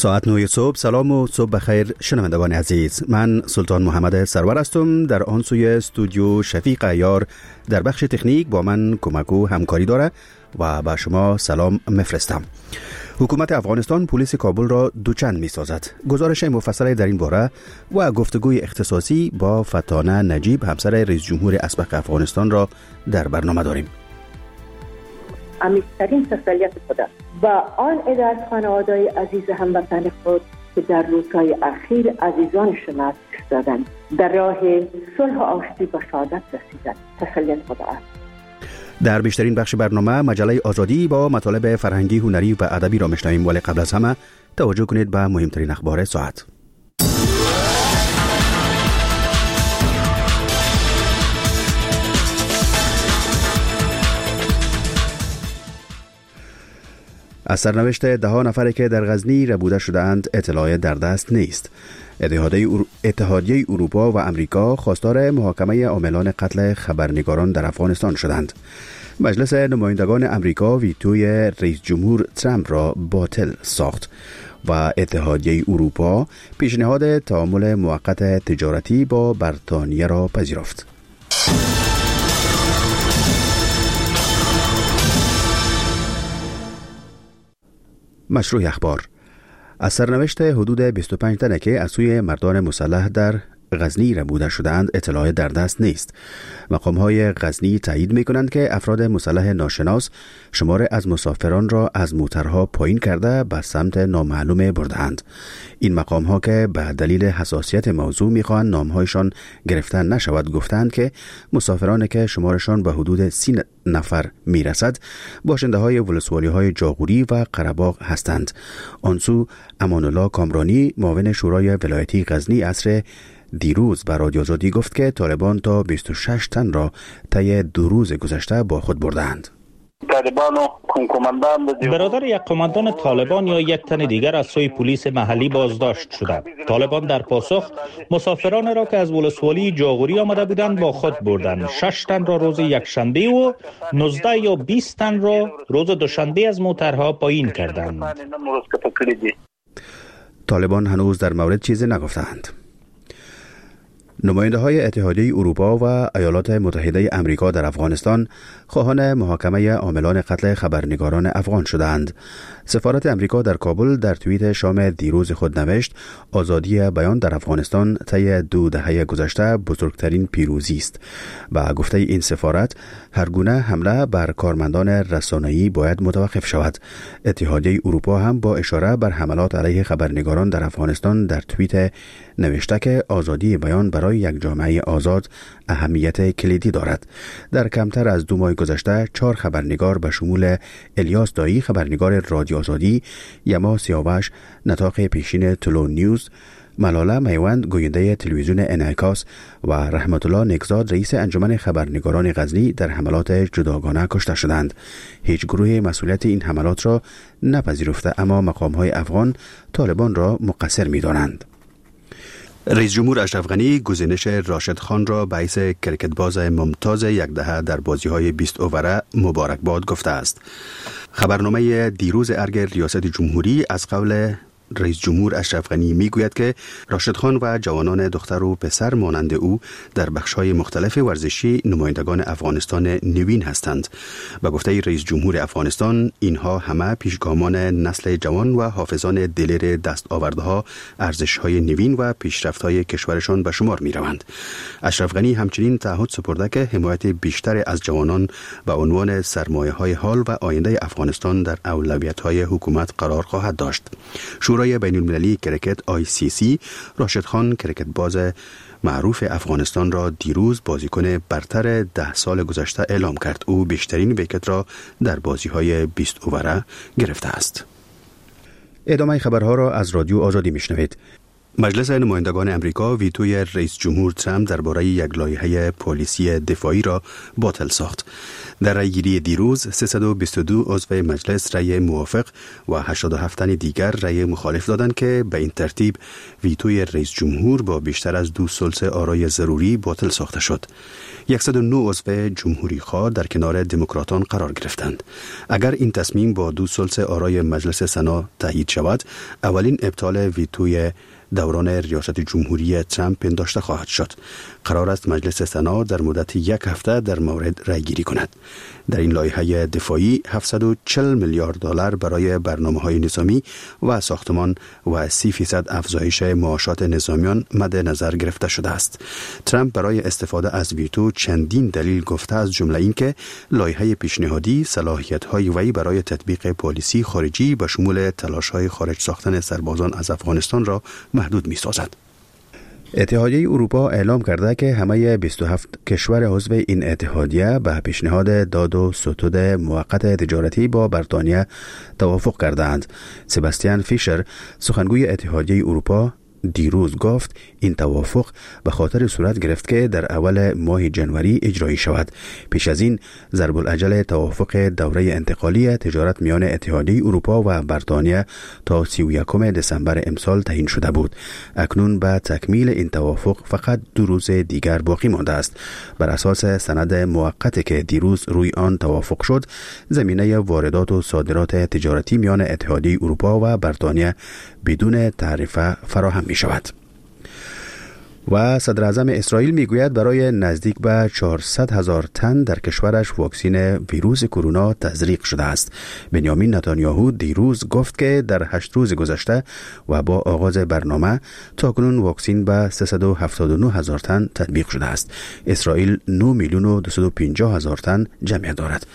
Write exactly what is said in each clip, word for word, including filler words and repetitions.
ساعت نه صبح. سلام و صبح بخیر شنوندگان عزیز. من سلطان محمد سرور هستم. در آن سوی استودیو شفیق عیار در بخش تکنیک با من کمک و همکاری داره و با شما سلام میفرستم. حکومت افغانستان پلیس کابل را دوچند می سازد. گزارش مفصل در این باره و گفتگوی اختصاصی با فتانه نجیب همسر رئیس جمهور اسبق افغانستان را در برنامه داریم. عمیق‌ترین تسلیت خود و آن عده از خانواده‌های عزیز هموطن خود که در روزهای اخیر عزیزانشان از دست دادند در راه صلح و آشتی به سعادت رسیدند. تسلیت خود است. در بیشترین بخش برنامه مجله آزادی با مطالب فرهنگی، هنری و ادبی را میشنویم، ولی قبل از همه توجه کنید به مهمترین اخبار ساعت. از سرنوشت ده ها نفری که در غزنی ربوده شده‌اند اطلاع در دست نیست. اتحادیه اروپا و امریکا خواستار محاکمه عاملان قتل خبرنگاران در افغانستان شدند. مجلس نمایندگان امریکا ویتوی رئیس جمهور ترامپ را باطل ساخت و اتحادیه اروپا پیشنهاد تعامل موقت تجارتی با بریتانیا را پذیرفت. مشروع اخبار. از سرنوشت حدود بیست و پنج تنه که از سوی مردان مسلح در غزنی ربوده شده‌اند اطلاع در دست نیست. مقام‌های غزنی تایید می‌کنند که افراد مسلح ناشناس شمار از مسافران را از موترها پایین کرده به سمت نامعلوم برده‌اند. این مقام‌ها که به دلیل حساسیت موضوع می‌خواهند نام‌هایشان گرفته نشود گفتند که مسافرانی که شمارشان به حدود سی نفر می‌رسد باشنده‌های ولسوالی‌های جاغوری و قره‌باغ هستند. آنسو امان‌الله کامرانی معاون شورای ولایتی غزنی عصر دیروز به رادیو آزادی گفت که طالبان تا بیست و شش تن را طی دو روز گذشته با خود بردند. برادر یک قماندان طالبان یا یک تن دیگر از سوی پلیس محلی بازداشت شدند. طالبان در پاسخ مسافران را که از ولسوالی جاغوری آمده بودند با خود بردند. شش تن را روز یکشنبه و نوزده یا بیست تن را روز دوشنبه از موترها پایین کردند. طالبان هنوز در مورد چیزی نگفتند. نماینده های اتحادیه اروپا و ایالات متحده امریکا در افغانستان خواهان محاکمه عاملان قتل خبرنگاران افغان شدند. سفارت امریکا در کابل در توییت شام دیروز خود نوشت آزادی بیان در افغانستان طی دو دهه گذشته بزرگترین پیروزی است و گفته این سفارت هر گونه حمله بر کارمندان رسانه‌ای باید متوقف شود. اتحادیه اروپا هم با اشاره بر حملات علیه خبرنگاران در افغانستان در توییت نوشته که آزادی بیان برای یک جامعه آزاد اهمیت کلیدی دارد. در کمتر از دو ماه گذشته چهار خبرنگار به شمول الیاس دایی خبرنگار رادیو آزادی، یما سیاوش نطاق پیشین تلو نیوز، ملاله میوند گوینده تلویزیون انعکاس و رحمت الله نکزاد رئیس انجمن خبرنگاران غزنی در حملات جداگانه کشته شدند. هیچ گروه مسئولیت این حملات را نپذیرفته، اما مقام‌های افغان طالبان را مقصر می‌دانند. رئیس جمهور اشرف غنی گزینش راشد خان را باعث کرکتباز ممتاز یک دهه در بازی‌های بیست اووره مبارکباد گفته است. خبرنامه دیروز ارگ ریاست جمهوری از قول رئیس جمهور اشرف غنی میگوید که راشد خان و جوانان دختر و پسر مانند او در بخش‌های مختلف ورزشی نمایندگان افغانستان نوین هستند. به گفته رئیس جمهور افغانستان اینها همه پیشگامان نسل جوان و حافظان دلیر دستاوردها، ارزش‌های نوین و پیشرفت‌های کشورشان به شمار می‌روند. اشرف غنی همچنین تعهد سپرده که حمایت بیشتر از جوانان به عنوان سرمایه‌های حال و آینده افغانستان در اولویت‌های حکومت قرار خواهد داشت. شورای بین المللی کرکت آی سی سی راشد خان کرکت باز معروف افغانستان را دیروز بازیکن برتر ده سال گذشته اعلام کرد. او بیشترین ویکت را در بازی‌های بیست اووره گرفته است. ادامه خبرها را از رادیو آزادی میشنوید. مجلس نمایندگان امریکا ویتوی رئیس جمهور ترامپ درباره یک لایحه پالیسی دفاعی را باطل ساخت. در رأیگیری دیروز سیصد و بیست و دو عضو مجلس رأی موافق و هشتاد و هفت تن دیگر رأی مخالف دادند که به این ترتیب ویتوی رئیس جمهور با بیشتر از دو ثلث آرای ضروری باطل ساخته شد. صد و نه عضو جمهوری خواه در کنار دموکراتان قرار گرفتند. اگر این تصمیم با دو ثلث آرای مجلس سنا تایید شود، اولین ابطال ویتوی دوران ریاست جمهوری ترامپ پنداشته خواهد شد. قرار است مجلس سنا در مدت یک هفته در مورد رای گیری کند. در این لایحه دفاعی هفتصد و چهل میلیارد دلار برای برنامه‌های نظامی و ساختمان و سی فیصد افزایش معاشات نظامیان مد نظر گرفته شده است. ترامپ برای استفاده از ویتو چندین دلیل گفته، از جمله اینکه لایحه پیشنهادی صلاحیت‌های وی برای تطبیق پالیسی خارجی به شمول تلاش‌های خارج ساختن سربازان از افغانستان را محدود می‌سازد. اتحادیه اروپا اعلام کرده که همه بیست و هفت کشور عضو این اتحادیه به پیشنهاد داد و ستود موقت تجارتی با بریتانیا توافق کردند. سباستیان فیشر، سخنگوی اتحادیه اروپا، دیروز گفت این توافق به خاطر صورت گرفت که در اول ماه جنوری اجرایی شود. پیش از این ضرب الاجل توافق دوره انتقالی تجارت میان اتحادیه اروپا و بریتانیا تا سی و یکم دسامبر امسال تعیین شده بود. اکنون به تکمیل این توافق فقط دو روز دیگر باقی مانده است. بر اساس سند موقتی که دیروز روی آن توافق شد، زمینه واردات و صادرات تجارتی میان اتحادیه اروپا و بریتانیا بدون تعرفه فراهم می شود. و صدر اعظم اسرائیل می گوید برای نزدیک به چهارصد هزار تن در کشورش واکسین ویروس کرونا تزریق شده است. بنیامین نتانیاهو دیروز گفت که در هشت روز گذشته و با آغاز برنامه تاکنون واکسین به سیصد و هفتاد و نه هزار تن تطبیق شده است. اسرائیل نه میلیون و دویست و پنجاه هزار تن جمعیت دارد.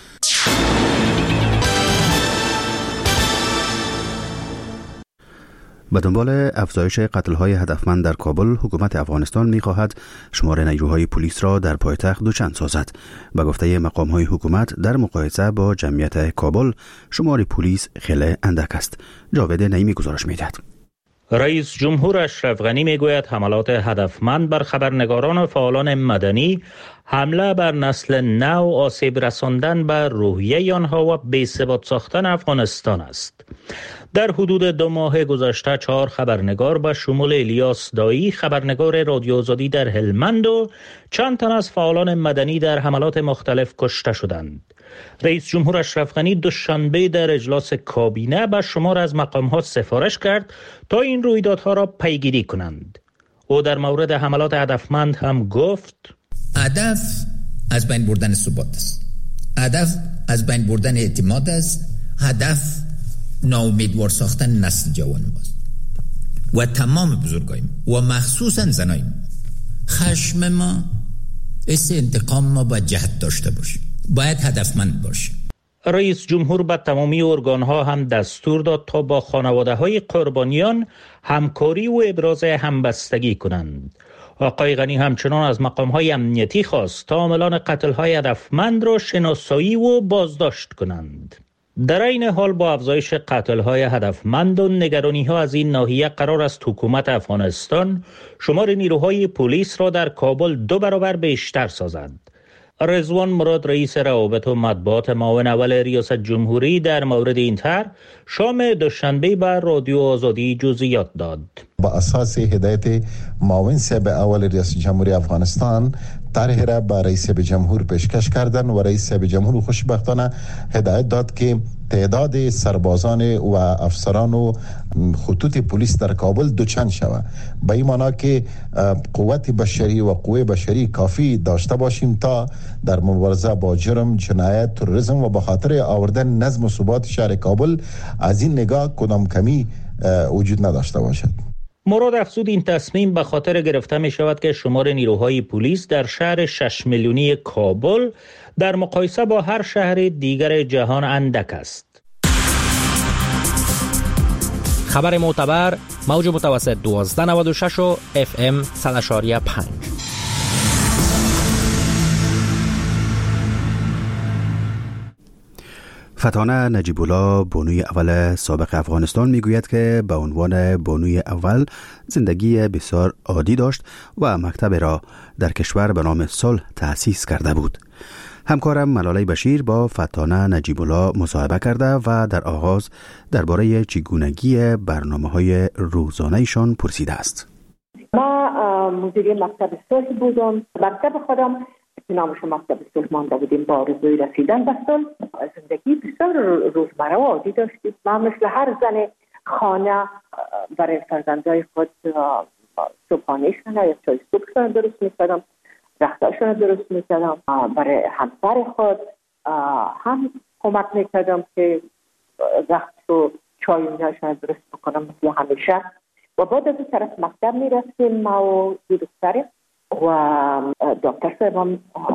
به دنبال افزایش قتل‌های هدفمند در کابل، حکومت افغانستان می‌خواهد شمار نیروهای پلیس را در پایتخت دوچند سازد. به گفته مقام‌های حکومت، در مقایسه با جمعیت کابل، شمار پلیس خیلی اندک است. جاوید نعیمی گزارش می‌دهد. رئیس جمهور اشرف غنی میگوید حملات هدفمند بر خبرنگاران و فعالان مدنی حمله بر نسل نو، آسیب رساندن بر روحیه آنها و بی‌ثبات ساختن افغانستان است. در حدود دو ماه گذشته چهار خبرنگار به شمول الیاس دایی، خبرنگار رادیو آزادی در هلمند و چند تن از فعالان مدنی در حملات مختلف کشته شدند. رئیس جمهور اشرف غنی دوشنبه در اجلاس کابینه به شمار از مقام‌ها سفارش کرد تا این رویدادها را پیگیری کنند. او در مورد حملات هدفمند هم گفت: هدف از بین بردن ثبات است. هدف از بین بردن اعتماد است. هدف ناامیدوار ساختن نسل جوان ماست و تمام بزرگایم و مخصوصا زنایم. خشم ما، حس انتقام ما باید جهت داشته باشه، باید هدفمند باشه. رئیس جمهور به تمامی ارگان‌ها هم دستور داد تا با خانواده‌های قربانیان همکاری و ابراز همبستگی کنند. آقای غنی همچنان از مقام‌های امنیتی خواست تا عاملان قتل‌های هدفمند را شناسایی و بازداشت کنند. در این حال با افزایش قتل‌های هدفمند و نگرانی‌ها از این ناحیه، قرار است حکومت افغانستان شمار نیروهای پلیس را در کابل دو برابر بیشتر سازد. رضوان مراد، رئیس روابط و مطبوعات معاون اول ریاست جمهوری، در مورد این طرح شام دوشنبه بر رادیو آزادی جزئیات داد. با اساس هدایت معاون صاحب اول ریاست جمهوری افغانستان، طرح را به رئیس جمهور پیشکش کردن و رئیس جمهور خوشبختانه هدایت داد که تعداد سربازان و افسران و خطوط پلیس در کابل دوچند شود. به این معنی که قوت بشری و قوه بشری کافی داشته باشیم تا در مبارزه با جرم، جنایت، تروریسم و به خاطر آوردن نظم و ثبات شهر کابل از این نگاه کدام کمی وجود نداشته باشد. مراد افزود این تصمیم به خاطر گرفته می شود که شمار نیروهای پلیس در شهر شش میلیونی کابل در مقایسه با هر شهر دیگر جهان اندک است. خبر معتبر، موج متوسط دوازده نود و شش و اف ام صد و پنج. فتانه نجیب الله، بانوی اول سابق افغانستان، میگوید که به عنوان بانوی اول زندگی بسیار عادی داشت و مکتب را در کشور به نام صلح تأسیس کرده بود. همکارم ملاله بشیر با فتانه نجیب الله مصاحبه کرده و در آغاز درباره چگونگی برنامه‌های روزانه‌شان پرسیده است. ما مدیر مکتب صلح بودم. مکتب خودم که نامش مکتب صلح مانده بودیم با آرزوی رسیدن به صلح. زندگی بسیار روزمره و عادی داشتیم. ما مثل هر زن خانه برای فرزندای خود صبحانه‌شان یا چای صبحشان درست می‌کردم، رختاشان درست می‌کردم. برای همسر خود هم کمک می‌کردم که رخت و چای اونهاشان درست بکنم مثل همیشه. و بعد از طرف مکتب می‌رفتیم ما و دو دختر و دکتر صاحبم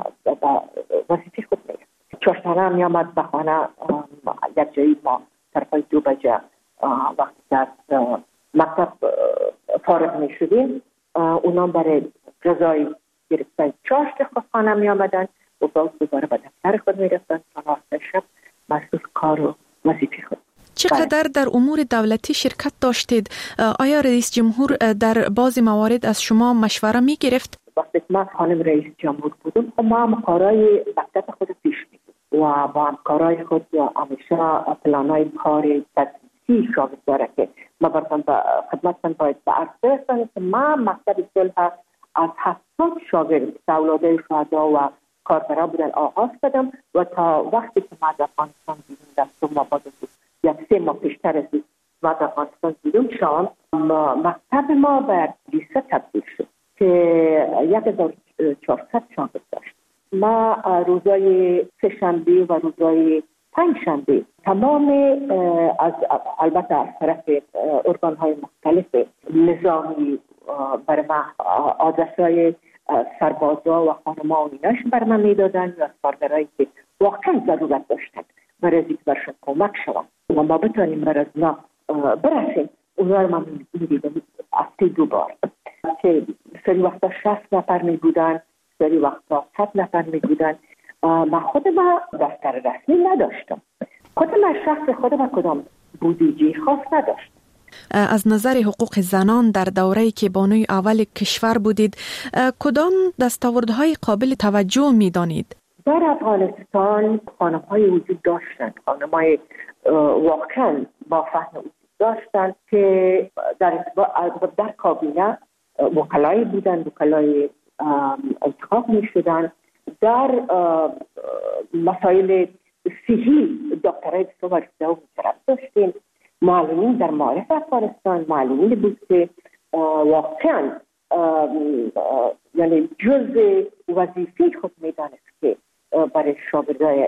وظیفه خود می‌رفت. چهارشنبه هم می‌آمد به خانه یک جایی ما طرفای دو بجه وقتی از مکتب فارغ می‌شدیم اونا برای غذای گرفتن چاشت خود خانه می‌آمدن و باز دوباره به دفتر خود می‌رفتن تا نهار شب مشغول کار و وظیفه خود. چقدر در امور دولتی شرکت داشتید؟ آیا رئیس جمهور در بعضی موارد از شما مشوره می گرفت؟ وقتی ما خانم رئیس جمهور بودم ما همکارای مکتب خود پیش می‌بردیم و با همکارای خود همیشه پلانای کار تدریسی شامل داره که ما براتون به خدمتتان باید به عرض برسانم که ما مکتب صلح از هفتاد شاگرد اولادای شهدا و کاربرا بودن آغاز کردم و تا وقتی که ما در افغانستان بیرون رفتم ما بعد یک سه ماه پیشتر از ما در افغانستان بیرون شدم مکتب ما به لیسه تبدیل شد که یک هزار و چهارصد شاگرد داشت. ما روزای سه شنبه و روزای پنج شنبه تمام از البته از طرف ارگان‌های مختلف نظامی برای ما آدرس‌های سربازا و خانم‌ها و ایناش برای ما میدادن یا کارگرایی که واقعا ضرورت داشتن برای از اینکه برشون کمک شوند و ما بتانیم برای از ما برسیم. اونا رو ما میدیدم هفته دو بار که سری وقتا شصت نفر می بودن، سری وقتا صد نفر می بودن. من خود ما دفتر رسمی نداشتم، خود من شخص خود ما کدام بودجه خاص نداشتم. از نظر حقوق زنان در دوره‌ای که بانوی اول کشور بودید کدام دستاوردهای قابل توجه می دانید؟ در افغانستان خانم‌های وجود داشتن، خانم‌های واقعا با فهم وجود داشتن که در در کابینه وکلای بودن، وکلای انتخاب می شدن. در مسائل صحی دکترای بسیار ورزیده و مشرف داشتیم. معلمین در معارف افغانستان معلمین بود که واقعا یعنی جزء وظیفه خود می دانست که برای شاگردای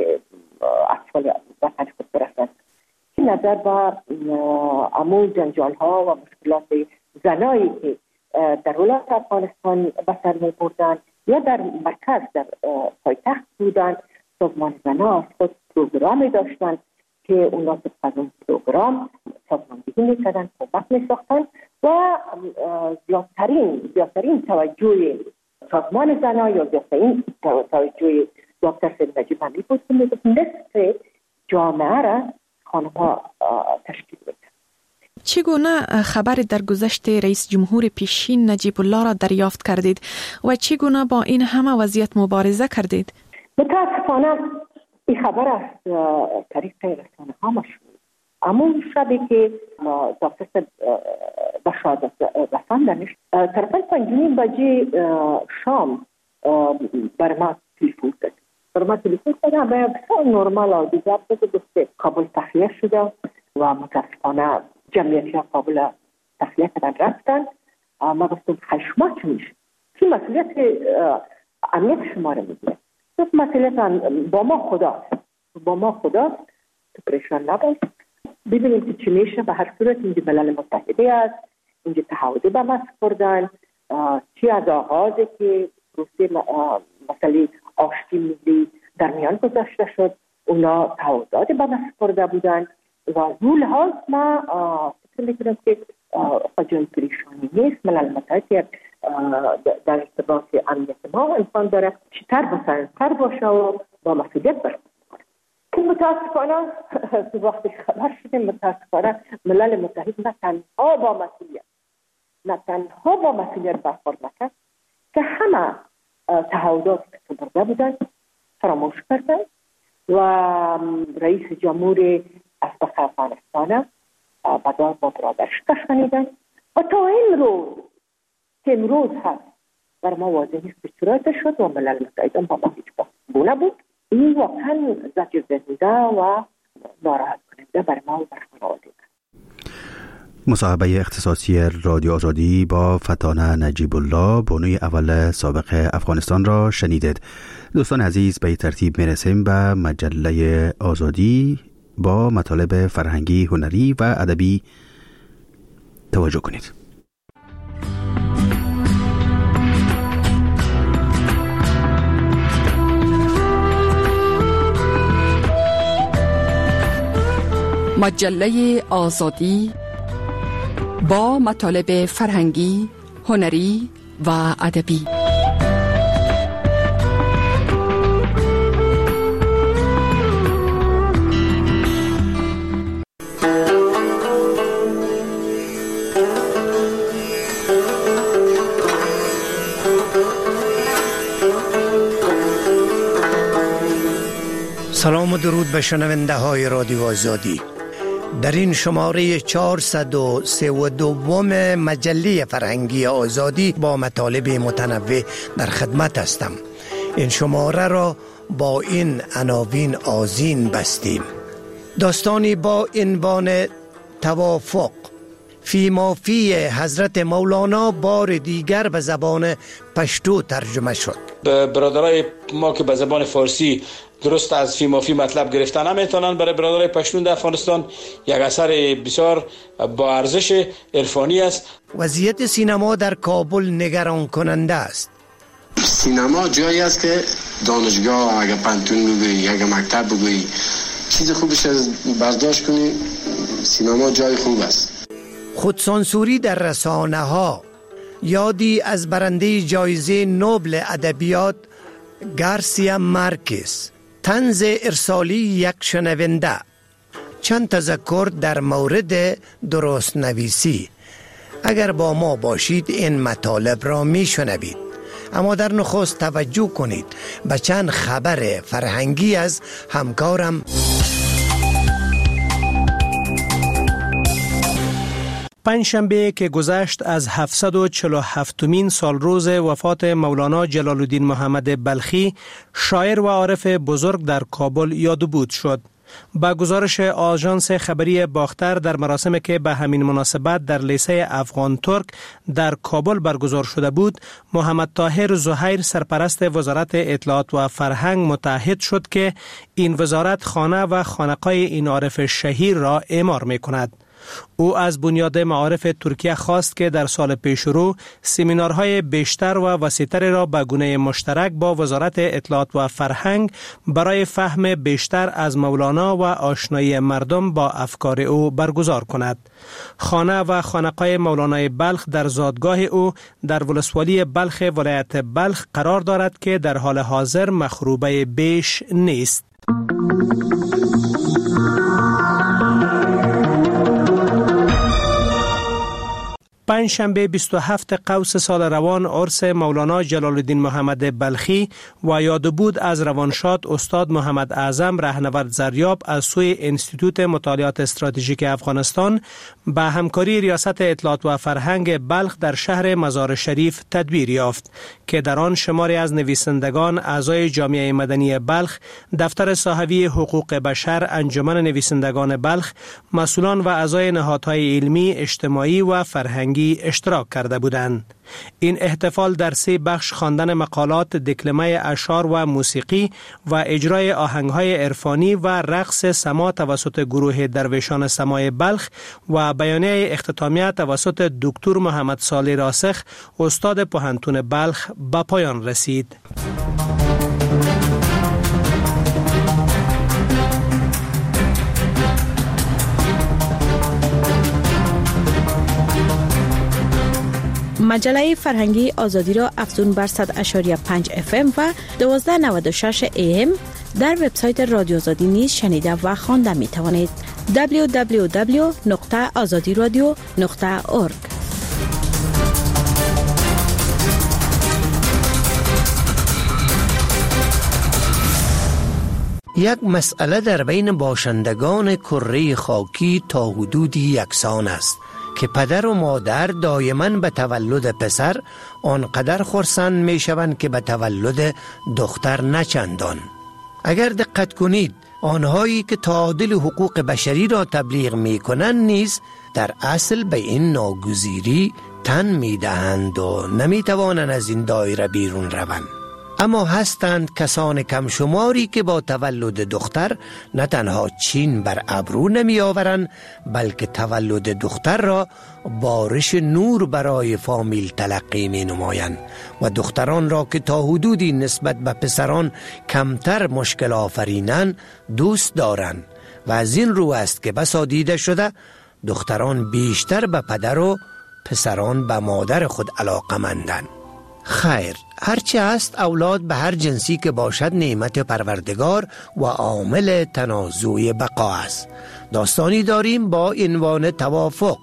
اطفال وطن خود برسند. که نظر با امو جنجال ها و مشکلات زنایی که در ولایت افغانستان به سر می بردن یا در مرکز در پایتخت بودن، سازمان زنها از خود پروگرامی داشتن که اونا از اون پروگرام سازماندهی میکردن، کمک میساختن و زیادترین زیادترین توجه سازمان زنها یا زیادترین توجه دکتر سید نجیب همی بود که میگفت نصف جامعه را خانم‌ها تشکیل بده. چگونه خبر در گذشت رئیس جمهور پیشین نجیب الله را دریافت کردید و چگونه با این همه وضعیت مبارزه کردید؟ متاسفانه این خبر از طریق رسانه ها مشهور. اما شبی که دکتر به شهادت رساندنش طرفاً پنجمین بجه شام بر ما تلفن کرد. بر ما تلفن کرد و بسیار نرمال عادی جواب داد که کابل تخلیه شده و متاسفانه جمعیتی ها کابل تخلیه کردن رفتن. ما گفتم خشما چی میشه؟ کی مسئولیت امنیت شما رو میگیره؟ گفت مسئولیت با ما خداست، با ما خداست، تو پریشان نباش، ببینیم که چی میشه. به هر صورت اینجا ملل متحده است، اینجا تعهدی به ما سپردن، چی از آغازه که روسیه مسئله آشتی ملی در میان گذاشته شد اونا تعهدات به ما سپرده بودن و از اون لحاظ ما فکر میکنم که جای پریشانی نیست. ملل متحده در ارتباط امنیت ما انسان داره چیتر بسن تر باشه و با مسئولیت برخورد کنه. که متاسفانه تو وقتی خبر شدیم متاسفانه ملل متحد نه تنها با مسئولیت نه تنها با مسئولیت برخورد نکرد که همه تعهدات که برده بودن فراموش کردند و رئیس جمهور ازبک افغانستان بدار با برادرش کشانیدند و تا این روز که امروز هست بر ما واضح نیست که چرا شد و ملل متحد با ما هیچ گونه بود. این واقعا زجر دهنده و ناراحت کننده بر ما و بر خانواده. مصاحبه اختصاصی رادیو آزادی با فتانه نجیب الله بانوی اول سابق افغانستان را شنیدید. دوستان عزیز، به ترتیب میرسیم به مجله آزادی با مطالب فرهنگی، هنری و ادبی. توجه کنید. مجله آزادی با مطالب فرهنگی، هنری و ادبی. سلام و درود به شنونده های رادیو آزادی. در این شماره چهارصد و سی و دو مجله فرهنگی آزادی با مطالب متنوع در خدمت هستم. این شماره را با این عناوین آذین بستیم: داستانی با عنوان توافق فی مافی حضرت مولانا بار دیگر به زبان پشتو ترجمه شد. برادرای ما که به زبان فارسی درست از فی مافی مطلب گرفتن نمیتونن، برای برادرای پشتون در افغانستان یک اثر بسیار با ارزش عرفانی است. وضعیت سینما در کابل نگران کننده است. سینما جایی است که دانشگاه، اگه پانتون بگویی، اگه مکتب بگویی، چیز خوبش از برداشت کنی، سینما جای خوب است. خودسانسوری در رسانه ها. یادی از برنده جایزه نوبل ادبیات گارسیا مارکز. طنز ارسالی یک شنونده. چند تذکر در مورد درست نویسی. اگر با ما باشید این مطالب را می شنوید. اما در نخست توجه کنید به چند خبر فرهنگی از همکارم. پنجشنبه که گذشت از هفتصد و چهل و هفتمین سال روز وفات مولانا جلال الدین محمد بلخی، شاعر و عارف بزرگ، در کابل یاد و بود شد. با گزارش آژانس خبری باختر، در مراسمی که به همین مناسبت در لیسه افغان ترک در کابل برگزار شده بود، محمد طاهر زهیر، سرپرست وزارت اطلاعات و فرهنگ، متعهد شد که این وزارت خانه و خانقاه این عارف شهیر را اعمار می کند. او از بنیاد معارف ترکیه خواست که در سال پیشرو سمینارهای بیشتر و وسیع‌تر را به گونه مشترک با وزارت اطلاعات و فرهنگ برای فهم بیشتر از مولانا و آشنایی مردم با افکار او برگزار کند. خانه و خانقاه مولانای بلخ در زادگاه او در ولسوالی بلخ ولایت بلخ قرار دارد که در حال حاضر مخروبه بیش نیست. پنجشنبه بیست و هفتم قوس سال روان عرس مولانا جلال الدین محمد بلخی و یاد بود از روانشاد استاد محمد اعظم رهنورد زریاب از سوی انستیتوت مطالعات استراتژیک افغانستان با همکاری ریاست اطلاعات و فرهنگ بلخ در شهر مزار شریف تدبیر یافت که در آن شماری از نویسندگان، اعضای جامعه مدنی بلخ، دفتر صاحبی حقوق بشر، انجمن نویسندگان بلخ، مسئولان و اعضای نهادهای علمی، اجتماعی و فرهنگی اشتراک کرده بودند. این احتفال در سه بخش خواندن مقالات، دکلمه اشعار و موسیقی و اجرای آهنگهای عرفانی و رقص سما توسط گروه درویشان سمای بلخ و بیانیه اختتامیه توسط دکتر محمد صالح راسخ، استاد پوهنتون بلخ، به پایان رسید. مجله فرهنگی آزادی را افزون بر صد و پنج و پنج اف ام و دویست و نود و شش ای ام در وبسایت رادیو آزادی نیز شنیده و خوانده می توانید. دبلیو دبلیو دبلیو نقطه آزادی رادیو نقطه اورگ. یک مسئله در بین باشندگان کره خاکی تا حدودی یکسان است که پدر و مادر دائما به تولد پسر آنقدر خرسند می شوند که به تولد دختر نچندان. اگر دقت کنید آنهایی که تعادل حقوق بشری را تبلیغ می کنند نیز در اصل به این ناگزیری تن می دهند و نمی توانند از این دایره بیرون روند. اما هستند کسان کم شماری که با تولد دختر نه تنها چین بر ابرو نمی آورند بلکه تولد دختر را بارش نور برای فامیل تلقی می نمایند و دختران را که تا حدودی نسبت به پسران کمتر مشکل آفرینند دوست دارند و از این رو است که بسا دیده شده دختران بیشتر به پدر و پسران به مادر خود علاقه‌مندند. خیر، هرچه است اولاد به هر جنسی که باشد نعمت پروردگار و عامل تنازع بقا است. داستانی داریم با عنوان توافق.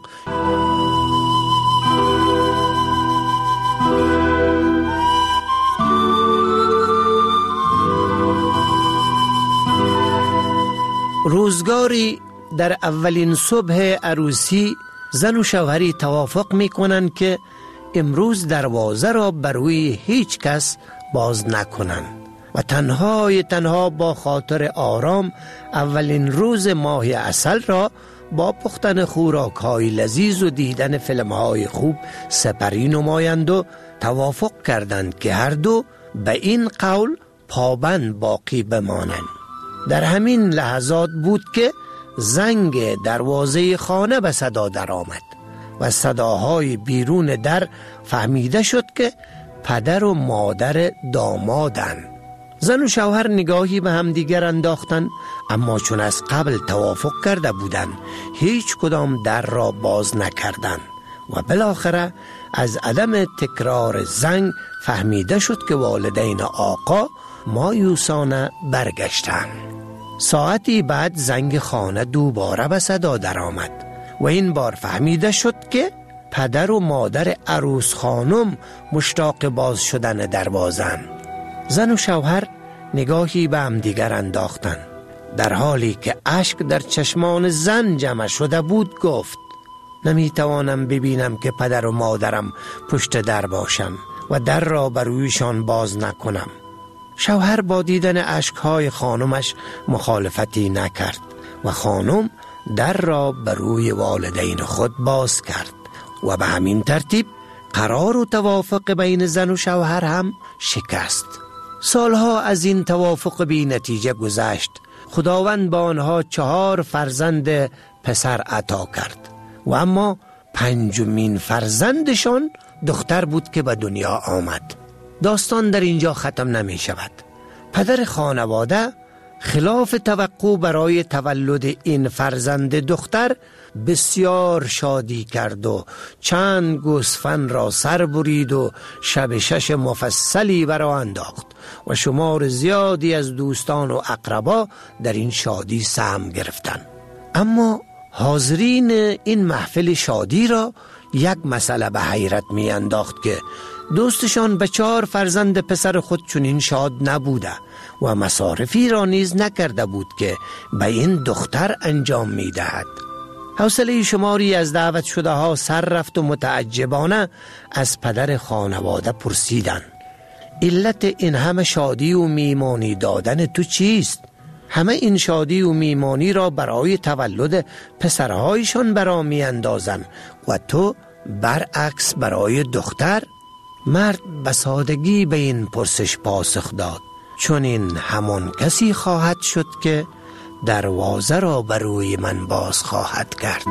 روزگاری در اولین صبح عروسی زن و شوهری توافق می کنند که امروز دروازه را بر روی هیچ کس باز نکنند و تنهای تنها با خاطر آرام اولین روز ماه عسل را با پختن خوراک‌های لذیذ و دیدن فیلم‌های خوب سپری نمایند و توافق کردند که هر دو به این قول پابند باقی بمانند. در همین لحظات بود که زنگ دروازه خانه به صدا درآمد و صداهای بیرون در فهمیده شد که پدر و مادر دامادند. زن و شوهر نگاهی به هم دیگر انداختند، اما چون از قبل توافق کرده بودند هیچ کدام در را باز نکردند و بالاخره از عدم تکرار زنگ فهمیده شد که والدین آقا مایوسانه برگشتند. ساعتی بعد زنگ خانه دوباره به صدا درآمد و این بار فهمیده شد که پدر و مادر عروس خانم مشتاق باز شدن دروازه‌اند. زن و شوهر نگاهی به هم دیگر انداختند. در حالی که اشک در چشمان زن جمع شده بود گفت: نمیتوانم ببینم که پدر و مادرم پشت در باشم و در را بر رویشان باز نکنم. شوهر با دیدن اشکهای خانمش مخالفتی نکرد و خانم در را بر روی والدین خود باز کرد و به همین ترتیب قرار و توافق بین زن و شوهر هم شکست. سالها از این توافق بی نتیجه گذشت. خداوند با آنها چهار فرزند پسر عطا کرد و اما پنجمین فرزندشان دختر بود که به دنیا آمد. داستان در اینجا ختم نمی شود. پدر خانواده خلاف توقع برای تولد این فرزند دختر بسیار شادی کرد و چند گوسفند را سر برید و شب شش مفصلی برا انداخت و شمار زیادی از دوستان و اقربا در این شادی سهم گرفتند. اما حاضرین این محفل شادی را یک مسئله به حیرت می انداخت که دوستشان به چهار فرزند پسر خود چنین شاد نبوده و مصارفی را نیز نکرده بود که به این دختر انجام می دهد. حوصله شماری از دعوت شده ها سر رفت و متعجبانه از پدر خانواده پرسیدند: علت این همه شادی و میمانی دادن تو چیست؟ همه این شادی و میمانی را برای تولد پسرهایشان برا می اندازن و تو برعکس برای دختر؟ مرد به سادگی به این پرسش پاسخ داد: چون این همان کسی خواهد شد که دروازه را بر روی من باز خواهد کرد.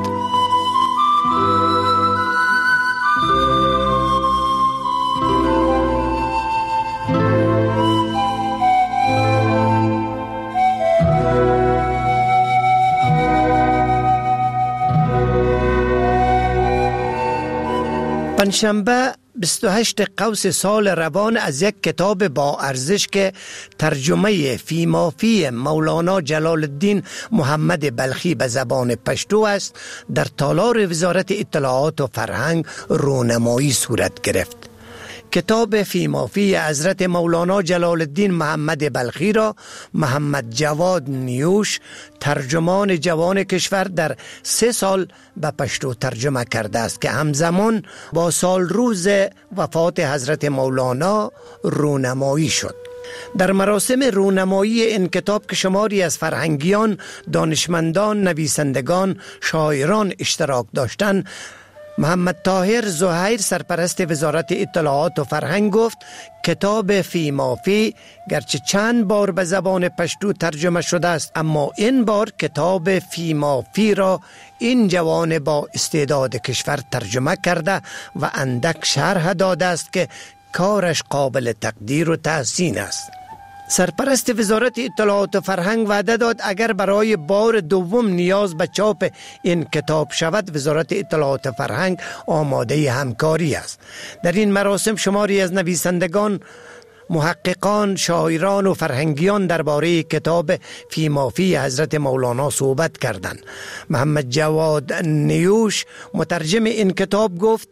پنجشنبه بیست و هشتم قوس سال روان از یک کتاب با ارزش که ترجمه فیمافی مولانا جلال الدین محمد بلخی به زبان پشتو است در تالار وزارت اطلاعات و فرهنگ رونمایی صورت گرفت. کتاب فیمافی حضرت مولانا جلال الدین محمد بلخی را محمد جواد نیوش ترجمان جوان کشور در سه سال به پشتو ترجمه کرده است که همزمان با سال روز وفات حضرت مولانا رونمایی شد. در مراسم رونمایی این کتاب که شماری از فرهنگیان، دانشمندان، نویسندگان، شاعران اشتراک داشتند، محمد طاهر زهیر سرپرست وزارت اطلاعات و فرهنگ گفت کتاب فیمافی گرچه چند بار به زبان پشتو ترجمه شده است، اما این بار کتاب فیمافی را این جوان با استعداد کشور ترجمه کرده و اندک شرح داده است که کارش قابل تقدیر و تحسین است. سرپرست وزارت اطلاعات و فرهنگ وعده داد اگر برای بار دوم نیاز به چاپ این کتاب شود، وزارت اطلاعات و فرهنگ آماده همکاری است. در این مراسم شماری از نویسندگان، محققان، شاعران و فرهنگیان درباره کتاب فیمافی حضرت مولانا صحبت کردند. محمد جواد نیوش مترجم این کتاب گفت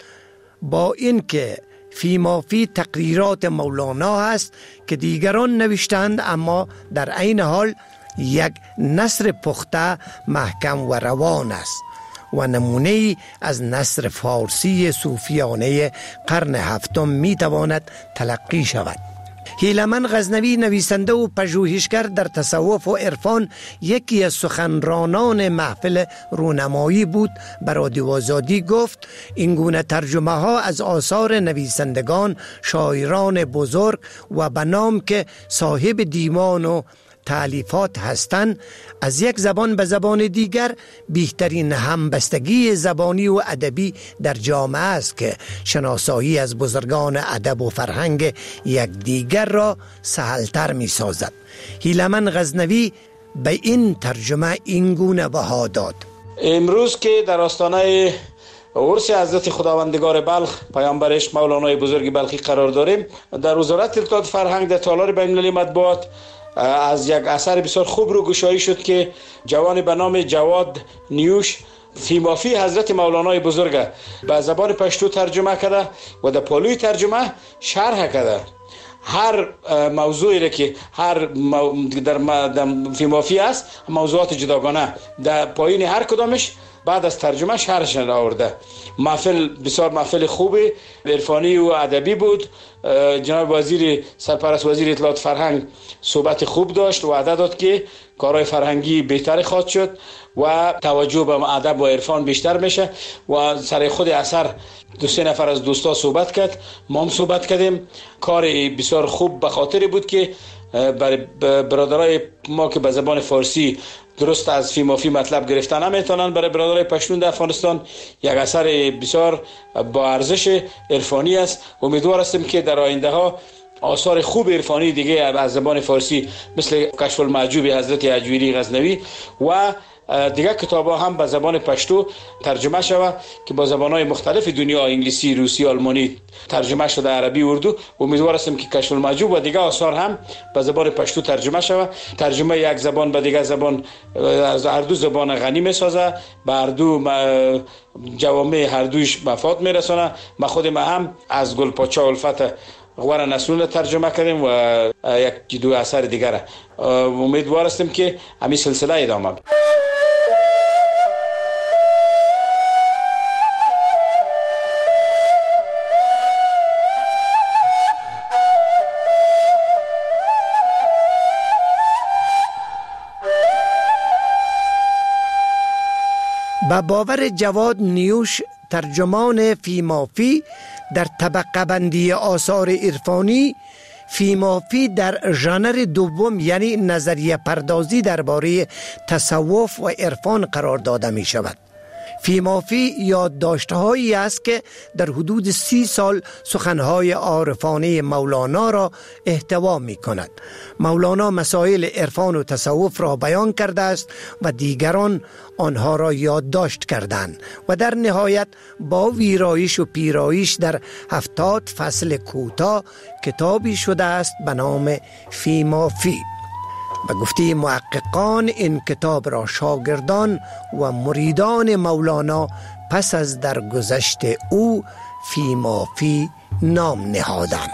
با اینکه فیمافی تقریرات مولانا است که دیگران نوشتند، اما در عین حال یک نثر پخته، محکم و روان است و نمونه از نثر فارسی صوفیانه قرن هفتم می تواند تلقی شود. هیلمن غزنوی نویسنده و پژوهشگر در تصوف و عرفان یکی از سخنرانان محفل رونمایی بود. بر رادیو آزادی گفت این گونه ترجمه ها از آثار نویسندگان، شاعران بزرگ و به نام که صاحب دیوان و تالیفات هستند، از یک زبان به زبان دیگر بهترین همبستگی زبانی و ادبی در جامعه است که شناسایی از بزرگان ادب و فرهنگ یک دیگر را سهلتر می سازد. هیلمن غزنوی به این ترجمه این گونه بها داد: امروز که در آستانه عرس حضرت خداوندگار بلخ پیامبرش مولانای بزرگ بلخی قرار داریم، در وزارت اطلاعات فرهنگ در تالار بین المللی مطبوعات از یک اثر بسیار خوب رو گشایی شد که جوان به نام جواد نیوش فیمافی حضرت مولانای بزرگ به زبان پشتو ترجمه کرده و در پالوی ترجمه شرح کرده. هر موضوعی را که هر مو... در فیمافی است، موضوعات جداگانه در پایین هر کدامش بعد از ترجمه شرحش آورده. محفل بسیار محفل خوبی عرفانی و ادبی بود. جناب وزیر سرپرست وزیر اطلاعات فرهنگ صحبت خوب داشت و وعده داد که کارهای فرهنگی بهتر خواهد شد و توجه به ادب و عرفان بیشتر میشه و سر خود اثر دو سه نفر از دوستا صحبت کرد، ما هم صحبت کردیم. کار بسیار خوب به خاطر بود که برای برادرای ما که به زبان فارسی درست از فیمافی مطلب گرفتن نمیتونن، برای برادرای پشتون در افغانستان یک اثر بسیار با ارزش عرفانی است. امیدوار هستیم که در آینده ها آثار خوب عرفانی دیگه از زبان فارسی مثل کشف المعجوب حضرت اجویری غزنوی و دیگر کتاب ها هم به زبان پشتو ترجمه شود که با زبانهای مختلف دنیا، انگلیسی، روسی، آلمانی ترجمه شده، عربی، اردو. امیدوار هستم که کشف المعجوب و دیگر آثار هم به زبان پشتو ترجمه شود. ترجمه یک زبان به دیگر زبان از هر دو زبان غنی میسازه، به هر دو جوامع هر دوش مفاد میرسونه. ما خود ما هم از گل پاچا الفت غوار نسلون ترجمه کردیم و یک دو اثر دیگر. امیدوار هستم که همین سلسله ادامه بده. با باور جواد نیوش ترجمان فیمافی در طبقه بندی آثار عرفانی، فیمافی در ژانر دوم یعنی نظریه پردازی درباره تصوف و عرفان قرار داده می شود. فیمافی یادداشت‌هایی است که در حدود سی سال سخنهای عارفانه مولانا را احتوا می کند. مولانا مسائل عرفان و تصوف را بیان کرده است و دیگران آنها را یادداشت کردند و در نهایت با ویرایش و پیرایش در هفتاد فصل کوتاه کتابی شده است به نام فیمافی. به گفته محققان این کتاب را شاگردان و مریدان مولانا پس از درگذشت او فی ما فی نام نهادند.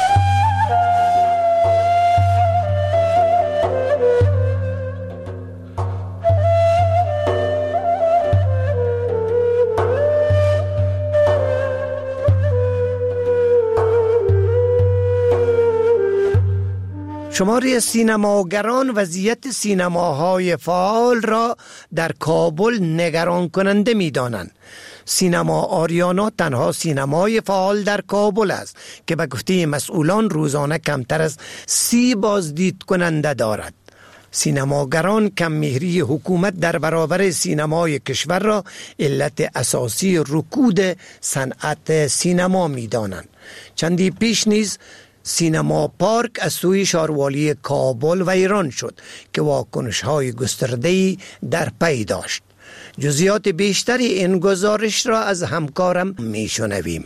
شماری سینماگران وضعیت سینماهای فعال را در کابل نگران کننده می دانند. سینما آریانا تنها سینمای فعال در کابل است که به گفته مسئولان روزانه کمتر از سی بازدید کننده دارد. سینماگران کم مهری حکومت در برابر سینمای کشور را علت اساسی رکود صنعت سینما می دانند. چندی پیش نیز سینما پارک از سوی شاروالی کابل ویران شد که واکنش‌های گسترده‌ای در پی داشت. جزئیات بیشتری این گزارش را از همکارم میشنویم.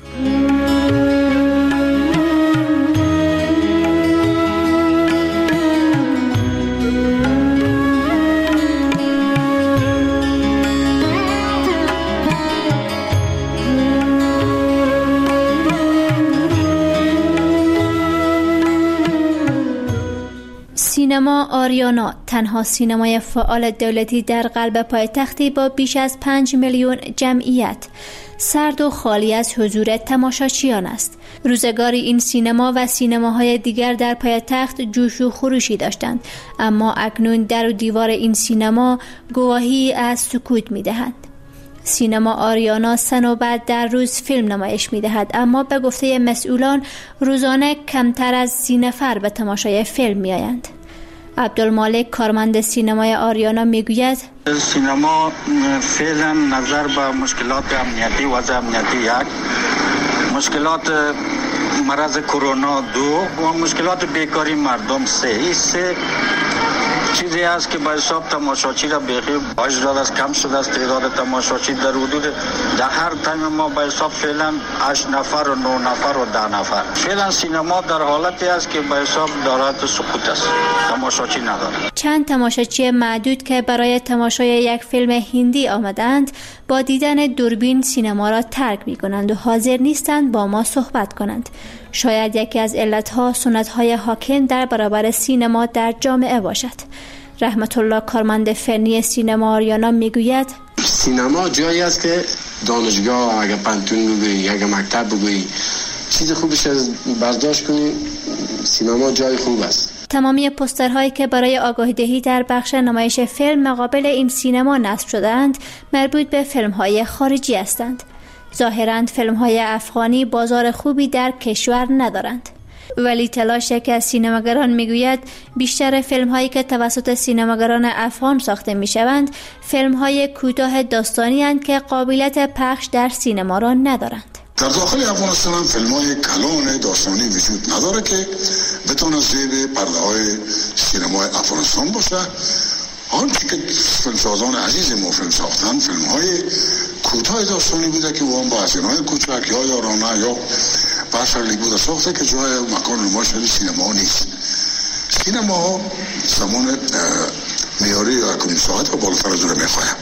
سینما آریانا تنها سینمای فعال دولتی در قلب پایتختی با بیش از پنج میلیون جمعیت سرد و خالی از حضور تماشاچیان است. روزگاری این سینما و سینماهای دیگر در پایتخت جوش و خروشی داشتند، اما اکنون در و دیوار این سینما گواهی از سکوت می‌دهند. سینما آریانا سه نوبت در روز فیلم نمایش می‌دهد، اما به گفته مسئولان روزانه کمتر از سی نفر به تماشای فیلم می‌آیند. عبدالمالک کارمند سینمای آریانا میگوید سینما فعلا نظر به مشکلات امنیتی و امنیتی یک، مشکلات مرض کرونا دو و مشکلات بیکاری مردم سه. این سه چیزی است که به حساب تماشاچی را بخیر باش داد است، کم شده است. تعداد تماشاچی در حدود در هر تایم ما به حساب فعلا هشت نفر و نه نفر و ده نفر. فعلا سینما در حالتی است که به حساب دارد سقوط است، تماشاچی ندارد. چند تماشاچی معدود که برای تماشای یک فیلم هندی آمدند با دیدن دوربین سینما را ترک می کنند و حاضر نیستند با ما صحبت کنند. شاید یکی از علتها سنت‌های حاکم در برابر سینما در جامعه باشد. رحمت الله کارمند فنی سینما آریانا میگوید سینما جایی است که دانشگاه اگه پانتون بگویی، اگه مکتب بگویی، چیز خوبش از برداشت کنی، سینما جای خوب است. تمامی پوسترهایی که برای آگاهی دهی در بخش نمایش فیلم مقابل این سینما نصب شده‌اند مربوط به فیلم‌های خارجی هستند. ظاهراً فیلم‌های افغانی بازار خوبی در کشور ندارند. ولی تلاش که از سینماگران میگوید بیشتر فیلم‌هایی که توسط سینماگران افغان ساخته میشوند فیلم‌های کوتاه داستانی اند که قابلیت پخش در سینما را ندارند. در داخل افغانستان هم فیلم‌های کلان داستانی وجود نداره که بتونه زیر پرده‌های سینمای افغانستان باشه. آنچه که فیلمسازان عزیز ما فیلم ساختن فیلم‌های کوتاه داستانی بوده که اون با هزینه‌های کوچک یا یارانه یا بشرلی بوده ساخته که جای مکان نمایش سینما نیست. سینما زمان معیاری اکنون ساعت و بالاتر از اون می‌خواهد.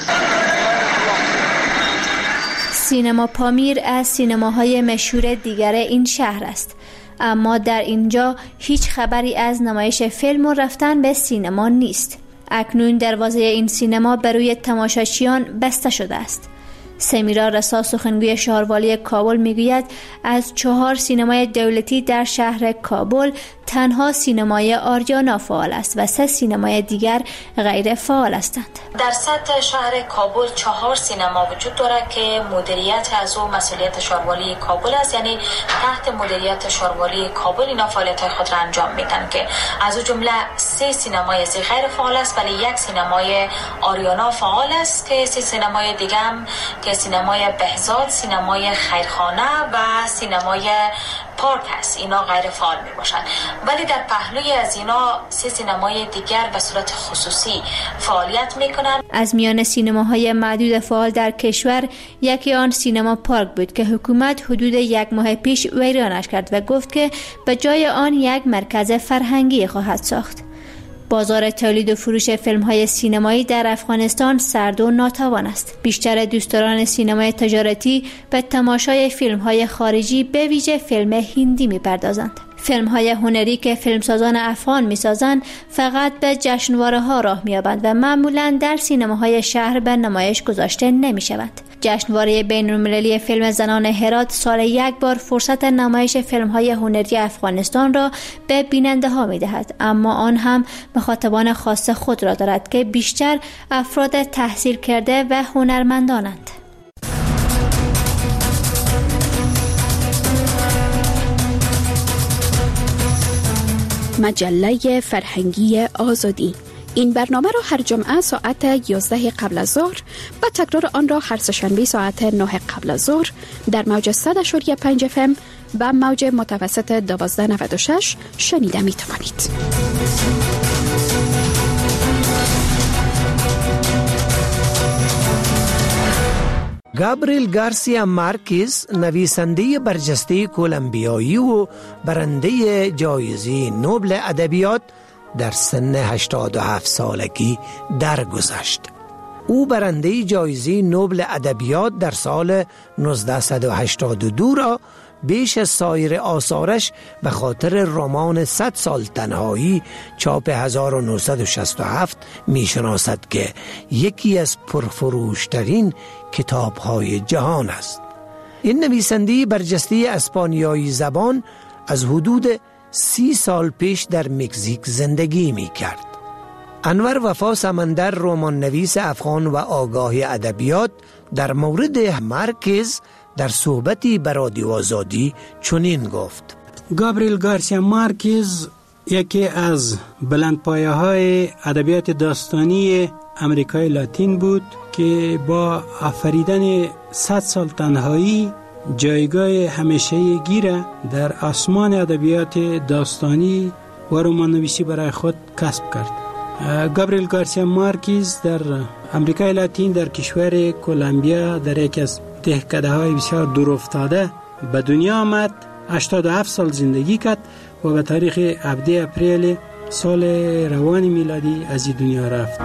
سینما پامیر از سینماهای مشهور دیگر این شهر است، اما در اینجا هیچ خبری از نمایش فیلم و رفتن به سینما نیست. اکنون دروازه این سینما بر روی تماشاچیان بسته شده است. سمیرا رسا سخنگوی شهروالی کابل میگوید از چهار سینمای دولتی در شهر کابل تنها سینمای آریانا فعال است و سه سینمای دیگر غیر فعال هستند. در سطح شهر کابل چهار سینما وجود دارد که مدیریت از او مسئولیت شهروالی کابل است، یعنی تحت مدیریت شهروالی کابل اینا فعالیت خود را انجام میدن که از او جمله سه سینمای از غیر فعال است ولی یک سینمای آریانا فعال است که سه سینمای دیگه هم که سینمای بهزاد، سینمای خیرخانه و سینمای پارک هست، اینا غیر فعال می باشند. ولی در پهلوی از اینا سه سینمای دیگر به صورت خصوصی فعالیت می کنند. از میان سینماهای معدود فعال در کشور یکی آن سینما پارک بود که حکومت حدود یک ماه پیش ویرانش کرد و گفت که به جای آن یک مرکز فرهنگی خواهد ساخت. بازار تولید و فروش فیلم‌های سینمایی در افغانستان سرد و ناتوان است. بیشتر دوستداران سینمای تجارتی به تماشای فیلم‌های خارجی به ویژه فیلم هندی می‌پردازند. فیلم‌های هنری که فیلمسازان افغان می‌سازند فقط به جشنواره‌ها راه می‌یابند و معمولاً در سینماهای شهر به نمایش گذاشته نمی‌شوند. جشنواره بین‌المللی فیلم زنان هرات سال یک بار فرصت نمایش فیلم‌های هنری افغانستان را به بیننده‌ها می‌دهد، اما آن هم مخاطبان خاص خود را دارد که بیشتر افراد تحصیل کرده و هنرمندانند. مجله فرهنگی آزادی. این برنامه را هر جمعه ساعت یازده قبل از ظهر و تکرار آن را هر سه‌شنبه ساعت نه قبل از ظهر در موج صد و پنج اف ام و موج متوسط دوازده نود و شش شنیده می توانید. گابریل گارسیا مارکز، نویسنده برجسته کولومبیایی و برنده جایزه نوبل ادبیات، در سن هشتاد و هفت سالگی درگذشت. او برنده جایزه نوبل ادبیات در سال نوزده هشتاد و دو را بیش از سایر آثارش به خاطر رمان صد سال تنهایی چاپ هزار و نهصد و شصت و هفت می شناسد که یکی از پرفروشترین کتاب‌های جهان است. این نویسنده برجسته اسپانیایی زبان از حدود سی سال پیش در مکزیک زندگی می کرد. انور وفا سمندر، رمان نویس افغان و آگاه ادبیات، در مورد مارکز در صحبتی به رادیو آزادی چنین گفت: گابریل گارسیا مارکز یکی از بلندپایه‌های ادبیات داستانی امریکای لاتین بود که با آفریدن صد سال تنهایی جایگاه همیشه‌ای گیره در آسمان ادبیات داستانی و رمان نویسی برای خود کسب کرد. گابریل گارسیا مارکز در امریکای لاتین در کشور کولومبیا در یک از دهکده‌های بسیار دور افتاده به دنیا آمد. هشتاد و هفت سال زندگی کرد و به تاریخ هفدهم اپریل سال روان میلادی از این دنیا رفت.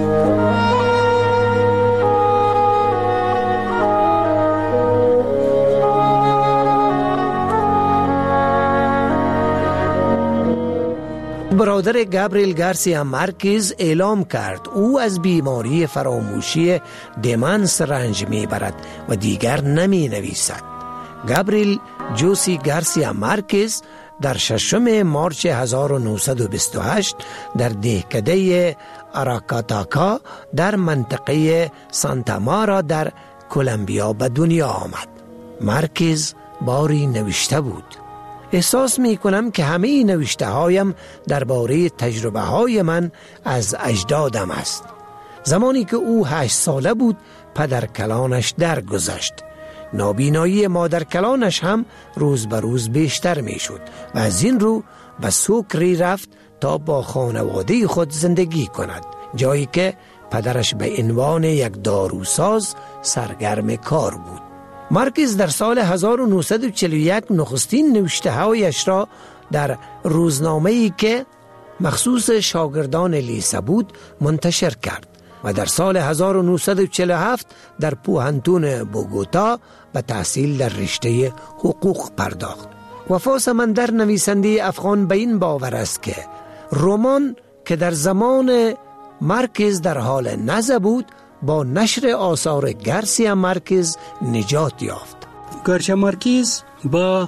برادر گابریل گارسیا مارکز اعلام کرد او از بیماری فراموشی دمنس رنج میبرد و دیگر نمی نویسد. گابریل جوسی گارسیا مارکز در ششم مارچ هزار و نهصد و بیست و هشت در دهکده آراکاتاکا در منطقه سانتا مارا در کولومبیا به دنیا آمد. مارکز باری نوشته بود: احساس می کنم که همه نوشته هایم درباره تجربه های من از اجدادم است. زمانی که او هشت ساله بود پدر کلانش درگذشت. نابینایی مادر کلانش هم روز به روز بیشتر می شد و از این رو به سوکری رفت تا با خانواده خود زندگی کند، جایی که پدرش به عنوان یک داروساز سرگرم کار بود. مارکز در سال هزار و نهصد و چهل و یک نخستین نوشته هایش را در روزنامه‌ای که مخصوص شاگردان لیسه بود منتشر کرد و در سال هزار و نهصد و چهل و هفت در پوهنتون بوگوتا به تحصیل در رشته حقوق پرداخت. وفا سمندر، نویسنده افغان، به این باور است که رمان که در زمان مارکز در حال نزع بود با نشر آثار گارسیا مارکز نجات یافت. گارسیا مارکز با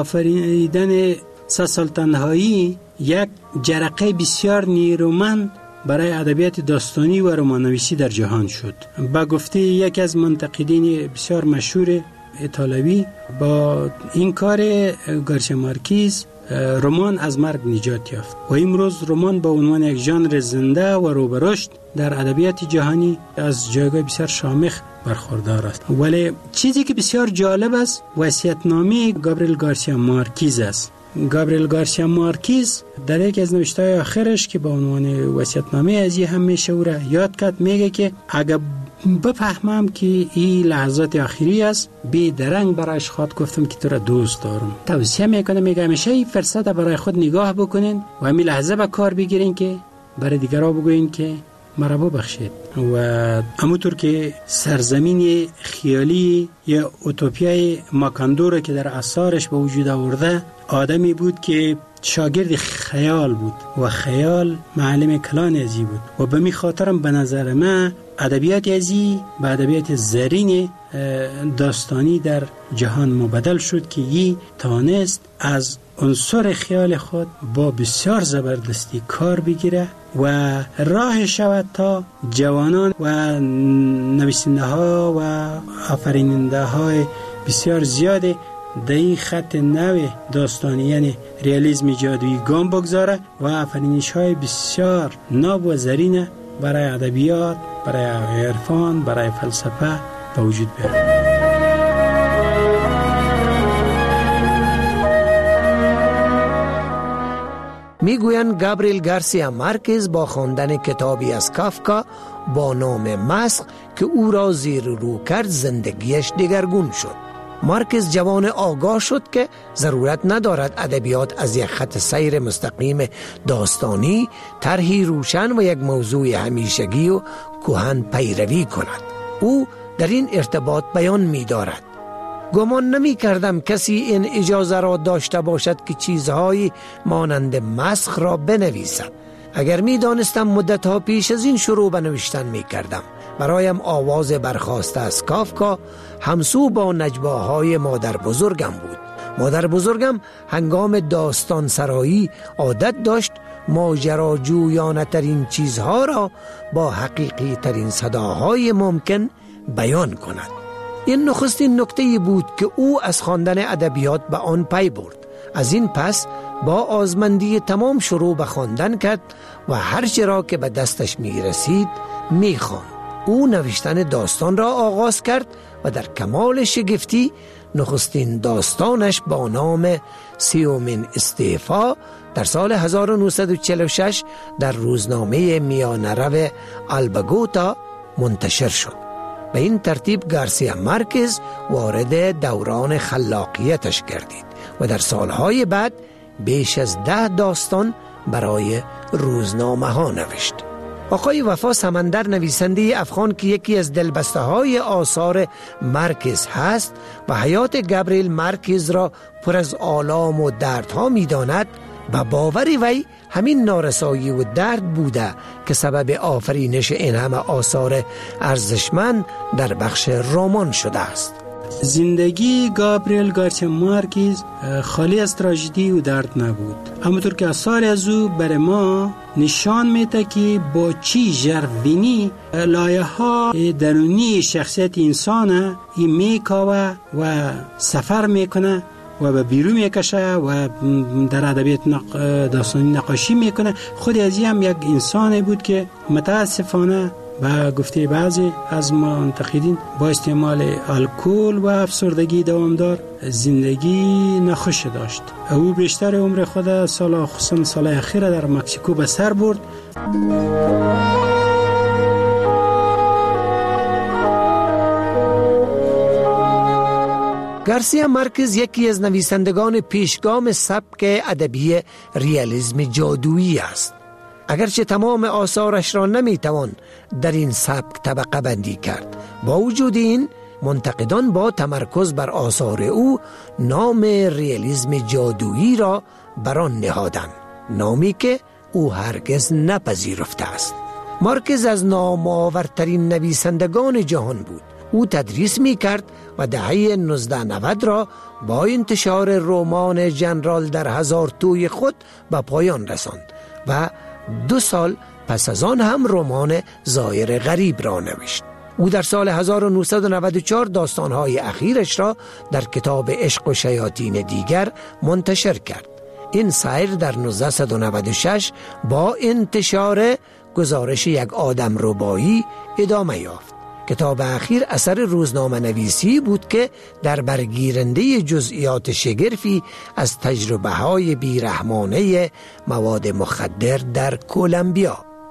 آفریدن صد سال تنهایی یک جرقه بسیار نیرومند برای ادبیات داستانی و رمان‌نویسی در جهان شد. با گفته یک از منتقدین بسیار مشهور ایتالوی، با این کار گارسیا مارکز رمان از مرگ نجات یافت و امروز رمان به عنوان یک ژانر زنده و رو به رشد در ادبیات جهانی از جایگاه بسیار شامخ برخوردار است. ولی چیزی که بسیار جالب است وصیت‌نامه گابریل گارسیا مارکز است. گابریل گارسیا مارکز در یک از نوشته‌های آخرش که با عنوان وصیت‌نامه از این همیشه او را یاد کرد، میگه که اگر بفهمم که این لحظات آخری است، بی درنگ برایش خواهد گفتم که تو را دوست دارم. توصیه میکنم، میگه همیشه این فرصت برای خود نگاه بکنین و همین لحظه به کار بگیرین که برای دیگرها بگوین که مرا ببخشید. و همونطور که سرزمین خیالی یا اوتوپیای ماکاندو که در آثارش به وجود آورده، آدمی بود که شاگرد خیال بود و خیال معلم کلان ازی بود و به می خاطرم به نظر من ادبیات ازی به ادبیات زرین داستانی در جهان مبدل شد که یی تانست از عنصر خیال خود با بسیار زبردستی کار بگیره و راه شود تا جوانان و نویسنده ها و آفریننده های بسیار زیاده در این خط نو داستانی یعنی ریالیسم جادویی گام بگذاره و آفرینش های بسیار ناب و زرین برای ادبیات، برای عرفان، برای فلسفه به وجود بیاره. میگویند گابریل گارسیا مارکز با خواندن کتابی از کافکا با نام مسخ که او را زیر رو کرد زندگیش دگرگون شد. مارکز جوان آگاه شد که ضرورت ندارد ادبیات از یک خط سیر مستقیم داستانی طرحی روشن و یک موضوع همیشگی و کهن پیروی کند. او در این ارتباط بیان می دارد: گمان نمی کردم کسی این اجازه را داشته باشد که چیزهایی مانند مسخ را بنویسد. اگر می دانستم مدتها پیش از این شروع به نوشتن می کردم. برایم آواز برخاسته از کافکا همسو با نجواهای مادر بزرگم بود. مادر بزرگم هنگام داستان سرایی عادت داشت ماجراجویانه ترین چیزها را با حقیقی ترین صداهای ممکن بیان کند. این نخستین نکته‌ای بود که او از خواندن ادبیات به آن پی برد. از این پس با آزمندی تمام شروع به خواندن کرد و هر چه را که به دستش می رسید می خواند. او نوشتن داستان را آغاز کرد و در کمال شگفتی نخستین داستانش با نام سیومین استعفا در سال هزار و نهصد و چهل و شش در روزنامه میانه‌رو آلباگوتا منتشر شد. به این ترتیب گارسیا مارکز وارد دوران خلاقیتش گردید و در سالهای بعد بیش از ده داستان برای روزنامه ها نوشت. آقای وفا سمندر، نویسنده افغان که یکی از دلبسته های آثار مارکز هست و حیات گابریل مارکز را پر از آلام و دردها می داند، و باوری وی همین نارسایی و درد بوده که سبب آفرینش این همه آثار ارزشمند در بخش رمان شده است. زندگی گابریل گارسیا مارکز خالی از تراژدی و درد نبود. همونطور که آثار از او بر ما نشان میده که با چی ژرفینی لایه ها درونی شخصیت انسان میکاوه و سفر میکنه و به بیرون میکشه و در ادبیات نق... داستانی نقاشی میکنه. خود از هم یک انسانی بود که متاسفانه و گفته بعضی از منتقدین با استعمال الکل و افسردگی دوامدار زندگی ناخوش داشت. او بیشتر عمر خود سال خصوصا سال اخیر در مکزیکو به سر برد. گارسیا مارکز یکی از نویسندگان پیشگام سبک ادبی ریالیسم جادویی است. اگرچه تمام آثارش را نمیتوان در این سبک طبقه بندی کرد، با وجود این منتقدان با تمرکز بر آثار او نام ریالیسم جادویی را بر آن نهادند، نامی که او هرگز نپذیرفته است. مارکز از نامآورترین نویسندگان جهان بود. او تدریس می کرد و دهه نوزده نود را با انتشار رمان جنرال در هزار توی خود به پایان رساند و دو سال پس از آن هم رمان زایر غریب را نوشت. او در سال هزار و نهصد و نود و چهار داستانهای اخیرش را در کتاب عشق و شیاطین دیگر منتشر کرد. این سیر در نوزده نود و شش با انتشار گزارش یک آدم ربایی ادامه یافت. کتاب اخیر اثر روزنامه نویسی بود که در برگیرنده جزئیات شگرفی از تجربه های بیرحمانه مواد مخدر در کولومبیا.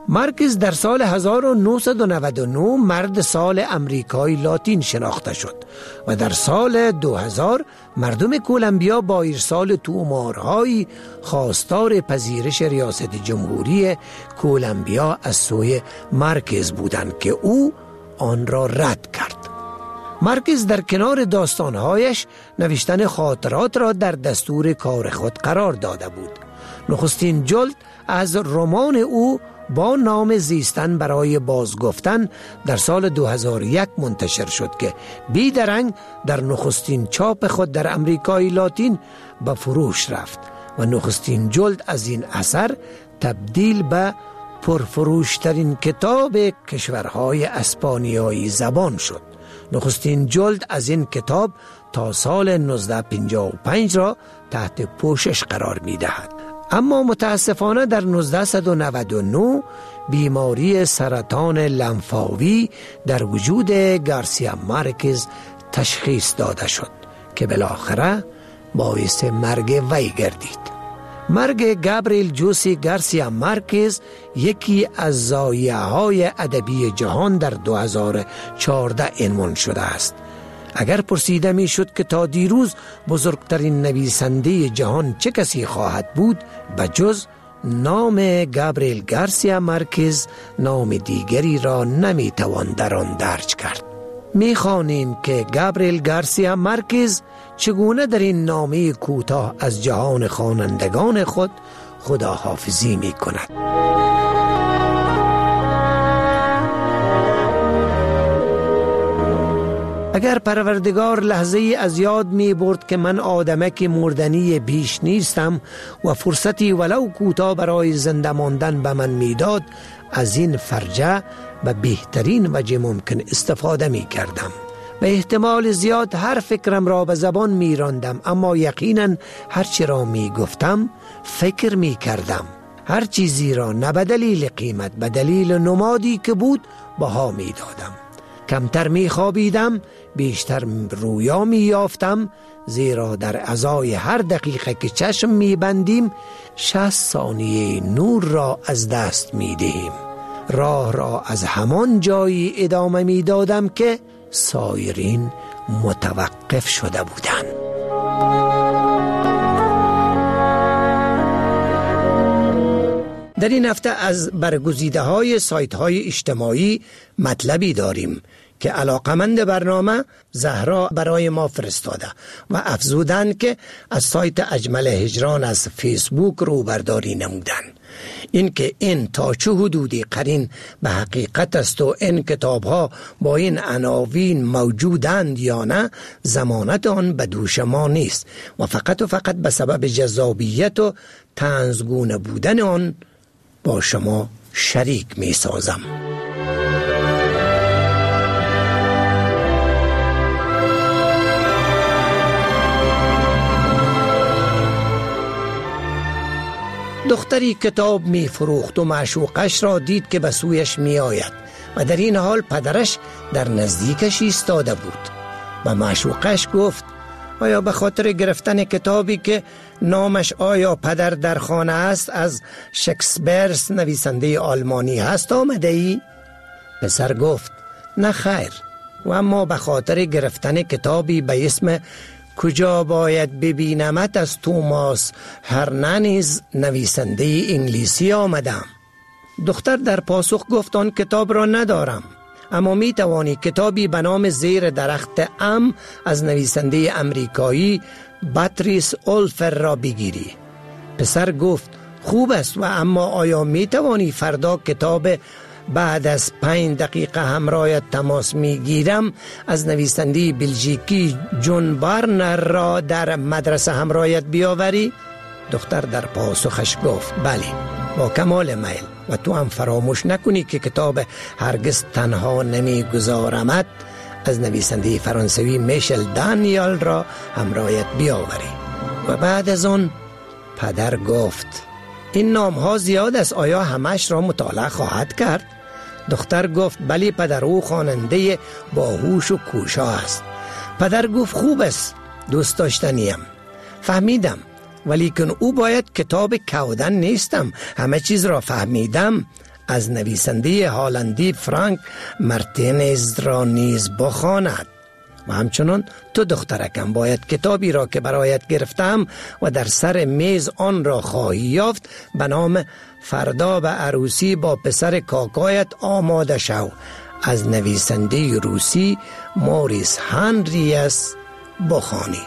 مارکز در سال هزار و نهصد و نود و نه مرد سال امریکای لاتین شناخته شد و در سال دو هزار مردم کولومبیا با ارسال تومارهایی خواستار پذیرش ریاست جمهوری کولومبیا از سوی مارکز بودند که او آن را رد کرد. مارکز در کنار داستانهایش نوشتن خاطرات را در دستور کار خود قرار داده بود. نخستین جلد از رمان او با نام زیستن برای بازگفتن در سال دو هزار و یک منتشر شد که بیدرنگ در نخستین چاپ خود در امریکای لاتین به فروش رفت و نخستین جلد از این اثر تبدیل به پرفروشترین کتاب کشورهای اسپانیایی زبان شد. نخستین جلد از این کتاب تا سال نوزده پنجاه و پنج را تحت پوشش قرار می دهد. اما متاسفانه در نوزده نود و نه بیماری سرطان لنفاوی در وجود گارسیا مارکز تشخیص داده شد که بالاخره باعث مرگ وی گردید. مرگ گابریل جوسی گارسیا مارکز یکی از ضایعه‌های ادبی جهان در دو هزار و چهارده عنوان شده است. اگر پرسیده می شد که تا دیروز بزرگترین نویسنده جهان چه کسی خواهد بود، به جز نام گابریل گارسیا مارکز نام دیگری را نمی توان در آن درج کرد. می خوانیم که گابریل گارسیا مارکز چگونه در این نامه کوتاه از جهان خوانندگان خود خداحافظی می کند. اگر پروردگار لحظه از یاد می برد که من آدمک مردنی بیش نیستم و فرصتی ولو کوتاه برای زنده ماندن به من می داد، از این فرجه به بهترین وجه ممکن استفاده می کردم. به احتمال زیاد هر فکرم را به زبان می راندم، اما یقینا هر چی را می گفتم فکر می کردم. هر چیزی را نه به دلیل قیمت، به دلیل نمادی که بود بها می دادم. کمتر می خوابیدم، بیشتر رویا می یافتم، زیرا در ازای هر دقیقه که چشم می بندیم شصت ثانیه نور را از دست می دهیم. راه را از همان جایی ادامه می دادم که سایرین متوقف شده بودند. در این هفته از برگزیده های سایت های اجتماعی مطلبی داریم که علاقمند برنامه زهرا برای ما فرستاده و افزودن که از سایت اجمل هجران از فیسبوک رو برداری نمودن. این که این تا چه حدودی قرین به حقیقت است و این کتاب ها با این عناوین موجودند یا نه ضمانت آن به دوش ما نیست و فقط و فقط به سبب جذابیت و طنزگونه بودن آن با شما شریک می سازم. دختری کتاب می فروخت و معشوقش را دید که به سویش می آید و در این حال پدرش در نزدیکش ایستاده بود و معشوقش گفت آیا به خاطر گرفتن کتابی که نامش آیا پدر در خانه است از شکسپیرس نویسنده آلمانی هست آمده ای؟ پسر گفت نه خیر، و اما به خاطر گرفتن کتابی به اسم کجا باید ببینمت از توماس هرنانز نویسنده انگلیسی آمدم. دختر در پاسخ گفت آن کتاب را ندارم، اما می توانی کتابی به نام زیر درخت ام از نویسنده امریکایی باتریس اولفر را بگیری. پسر گفت خوب است، و اما آیا می توانی فردا کتاب بعد از پنج دقیقه همراهت تماس می گیرم از نویسنده بلژیکی جون بارنر را در مدرسه همراهت بیاوری؟ دختر در پاسخش گفت بله، با کمال میل، و تو هم فراموش نکنی که کتاب هرگز تنها نمی گذارمت از نویسنده فرانسوی میشل دانیال را همراهت بیاوری. و بعد از آن پدر گفت این نام ها زیاد است، آیا همش را مطالعه خواهد کرد؟ دختر گفت بلی پدر، او خواننده باهوش و کوشا است. پدر گفت خوب است، دوست داشتنیم. فهمیدم، ولی کن او باید کتاب کودن نیستم، همه چیز را فهمیدم. از نویسنده هالندی فرانک مارتینز را نیز بخواند. و همچنان تو دخترکم باید کتابی را که برایت گرفتم و در سر میز آن را خواهی یافت به نام فردا به عروسی با پسر کاکایت آماده شو، از نویسنده روسی موریس هنریس بخوانی.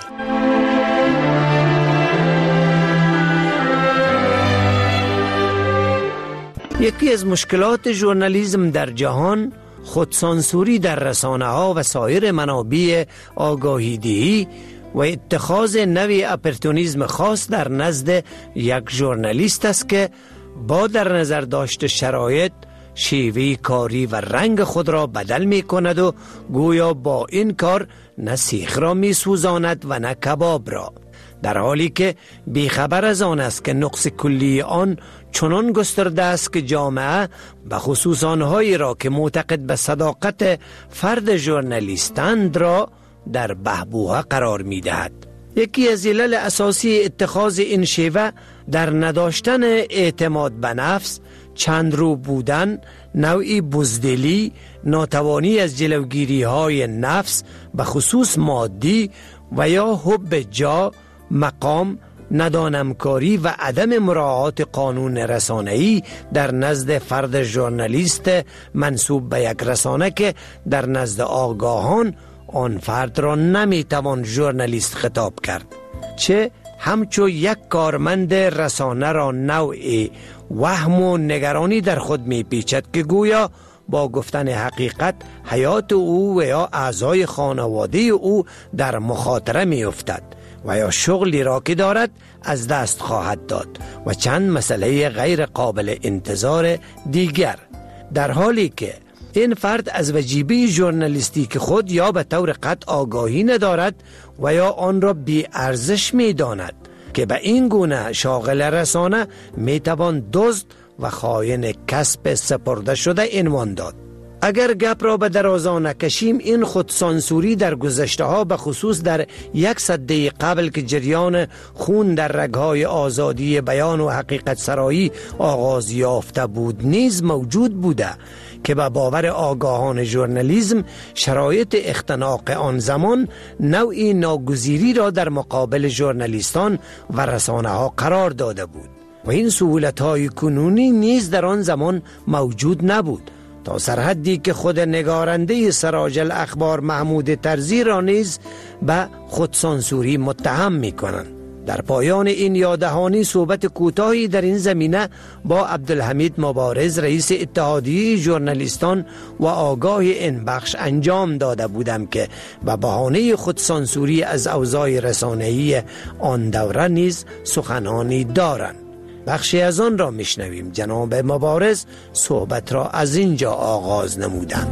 یکی از مشکلات ژورنالیسم در جهان خودسانسوری در رسانه ها و سایر منابع آگاهی دهی و اتخاذ نوع اپورتونیسم خاص در نزد یک ژورنالیست است که با در نظر داشت شرایط شیوه کاری و رنگ خود را بدل می کند و گویا با این کار نه سیخ را می سوزاند و نه کباب را، در حالی که بیخبر از آن است که نقص کلی آن چنان گسترده است که جامعه به خصوص آنهایی را که معتقد به صداقت فرد ژورنالیستند را در بحبوحه قرار می دهد. یکی از علل اساسی اتخاذ این شیوه در نداشتن اعتماد به نفس، چند رو بودن، نوعی بزدلی، ناتوانی از جلوگیری های نفس به خصوص مادی و یا حب جا، مقام، ندانمکاری و عدم مراعات قانون رسانه‌ای در نزد فرد ژورنالیست منسوب به یک رسانه که در نزد آگاهان آن فرد را نمیتوان ژورنالیست خطاب کرد، چه همچو یک کارمند رسانه را نوعی وهم و نگرانی در خود میپیچد که گویا با گفتن حقیقت حیات او و یا اعضای خانواده او در مخاطره میافتد و یا شغلی را که دارد از دست خواهد داد و چند مسئله غیر قابل انتظار دیگر، در حالی که این فرد از وجیبه ژورنالیستیک خود یا به طور قطع آگاهی ندارد و یا آن را بی ارزش می داند که به این گونه شاغل رسانه می توان دزد و خائن کسب سپرده شده عنوان داد. اگر گپ را به درازا نکشیم، این خودسانسوری در گذشته ها به خصوص در یک سده قبل که جریان خون در رگهای آزادی بیان و حقیقت سرایی آغاز یافته بود نیز موجود بوده که به باور آگاهان ژورنالیسم شرایط اختناق آن زمان نوعی ناگزیری را در مقابل ژورنالیستان و رسانه ها قرار داده بود و این سهولت های کنونی نیز در آن زمان موجود نبود، تا سرحدی که خود نگارنده سراج الاخبار محمود طرزی را نیز به خودسانسوری متهم می کنند. در پایان این یاددهانی صحبت کوتاهی در این زمینه با عبدالحمید مبارز رئیس اتحادیه ژورنالیستان و آگاه این بخش انجام داده بودم که به بهانه خودسانسوری از اوضاع رسانه‌ای آن دوره نیز سخنانی دارند. بخشی از آن را میشنویم. جناب مبارز صحبت را از اینجا آغاز نمودند.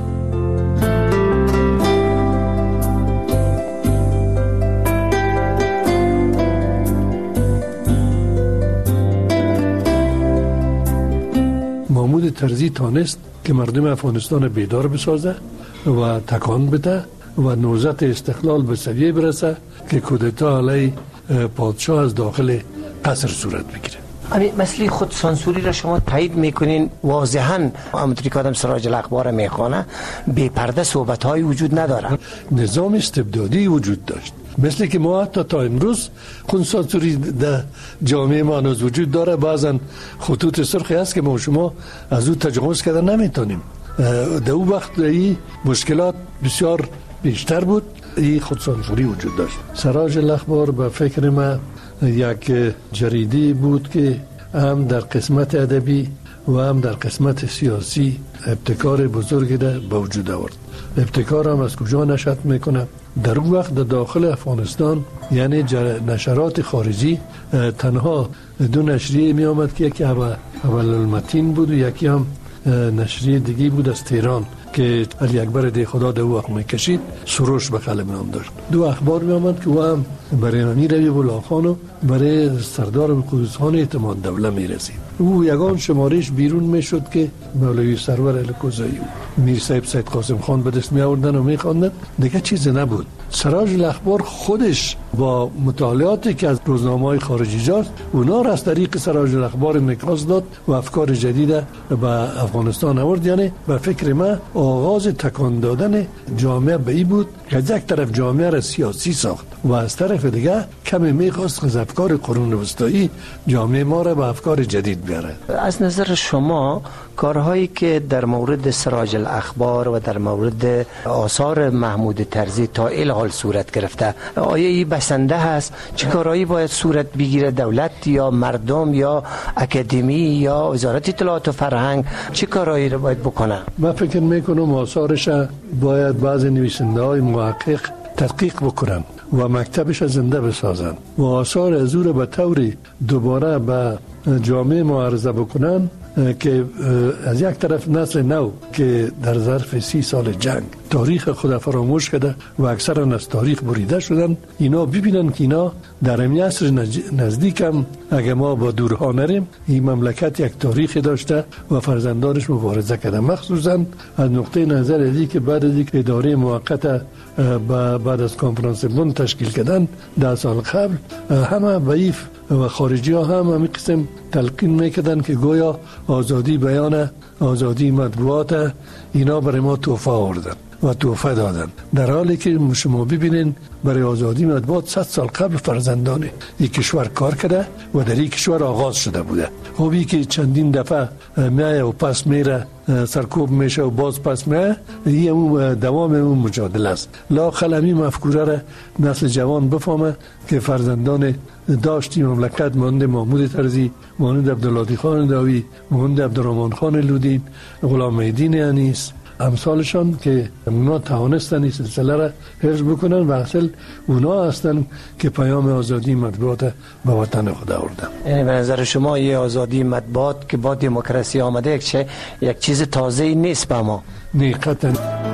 محمود طرزی تانست که مردم افغانستان بیدار بسازه و تکان بده و نوزت استقلال به سویه برسه که کودتا علیه پادشاه از داخل قصر صورت بگیره. همین مسئله خود سانسوری را شما تایید میکنین؟ واضحاً همونطوری که آدم سراج الاخبار میخوانه بی پرده صحبت های وجود نداره. نظام استبدادی وجود داشت، مثل که ما حتی تا امروز خود سانسوری در جامعه ما هنوز وجود داره. بعضا خطوط سرخی هست که ما شما از او تجاوز کردن نمیتونیم. در اون وقت این مشکلات بسیار بیشتر بود، این خود سانسوری وجود داشت. سراج الاخبار به فکر ما یک جریده بود که هم در قسمت ادبی و هم در قسمت سیاسی ابتکار بزرگی را به وجود آورد. ابتکار هم از کجا نشأت میکنه؟ در اون وقت در داخل افغانستان یعنی نشرات خارجی تنها دو نشریه می آمد که یکی اول المتین بود و یکی هم نشریه دیگی بود از تهران که علی اکبر دی خدا در وقت میکشید، سروش به قلم نام داشت. دو اخبار می آمد که هم برای امیر حبیب الله خان و برای سردار قدوس خان اعتماد دوله می رسید. او یگان شمارش بیرون میشد که مولوی سرور الکوزایی میر صاحب سید قاسم خان به دست می آوردن و می خواندن. دیگه چیزی نبود. سراج الاخبار خودش با مطالعاتی که از روزنامه‌های خارجی جاست، اونا را از طریق سراج الاخبار انعکاس داد و افکار جدید به افغانستان آورد. یعنی به فکر من آغاز تکان دادن جامعه به این بود که از یک طرف جامعه را سیاسی ساخت و از طرف دیگه کمی میخواست از افکار قرون وسطایی جامعه ما را به افکار جدید بیاره. از نظر شما کارهایی که در مورد سراج الاخبار و در مورد آثار محمود طرزی تا الحال صورت گرفته، آیا این بسنده هست؟ چه کارهایی باید صورت بگیره؟ دولت یا مردم یا اکادمی یا وزارت اطلاعات و فرهنگ چه کارهایی رو باید بکنه؟ من فکر میکنم آثارش باید بعضی نویسنده های محقق تحقیق بکنن و مکتبش زنده بسازن و آثار از او رو به طوری دوباره به جامعه معرضه بکنن که از یک طرف نسل نو که در ظرف سی سال جنگ تاریخ خود فراموش کرده و اکثرا از تاریخ بریده شدن، اینا ببینن که اینا در این عصر نزدیک هم اگه ما با دورها نریم این مملکت یک تاریخی داشته و فرزندانش مبارزه کرده. مخصوصا از نقطه نظر ازی که بعد از اینکه اداره موقت بعد از کنفرانس بن تشکیل کردن ده سال قبل، همه ضعیف و خارجی ها هم همین قسم تلقین میکردن که گویا آزادی بیان، آزادی مطبوعات اینا برای ما تحفه آوردن و تحفه دادن، در حالی که شما ببینین برای آزادی مطبوعات صد سال قبل فرزندان این کشور کار کرده و در این کشور آغاز شده بوده. خوبی که چندین دفعه میایه و پس میره، سرکوب میشه و باز پس میایه، این اون دوام اون مجادله است. لا خلمی مفکوره را نسل جوان بفهمه که فرزندان داشتی مملکت مانند محمود طرزی، مانند عبدالعاطی خان داوی، مانند عبدالرحمن خان لودین، غلام الدین انیس، امثالشان که اونا توانستن این سلسله را حفظ بکنن و اصل اونا هستن که پیام آزادی مطبوعات به وطن خود آوردن. یعنی به نظر شما یه آزادی مطبوعات که با دموکراسی آمده یک چه یک چیز تازه‌ای نیست به ما؟ نه قطعاً.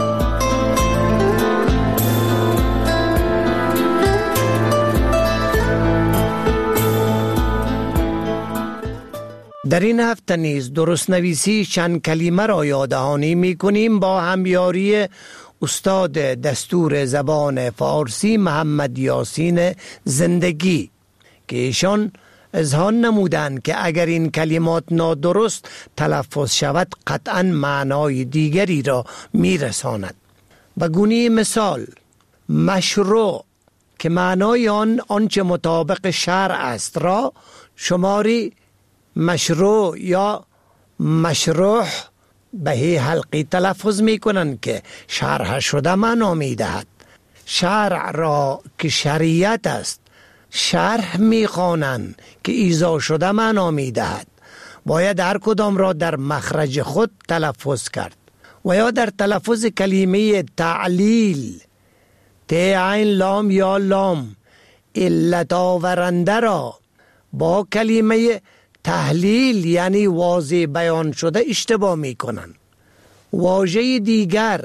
در این هفته نیز درست نویسی چند کلمه را یاددهانی می کنیم با همیاری استاد دستور زبان فارسی محمد یاسین زندگی که ایشان اظهار نمودند که اگر این کلمات نادرست تلفظ شود قطعا معنای دیگری را می رساند. به گونه مثال مشروع که معنای آن آنچه مطابق شرع است را شماری مشروع یا مشروع به حلقی تلفظ می کنند که شرح شده معنا می دهد. شرع را که شریعت است شرح می خوانند که ایضاح شده معنا می دهد. باید هر کدام را در مخرج خود تلفظ کرد. و یا در تلفظ کلمه تعلیل ت عین لام یا لام علت آورنده را با کلمه تحلیل یعنی واضح بیان شده اشتباه می کنند. واژه دیگر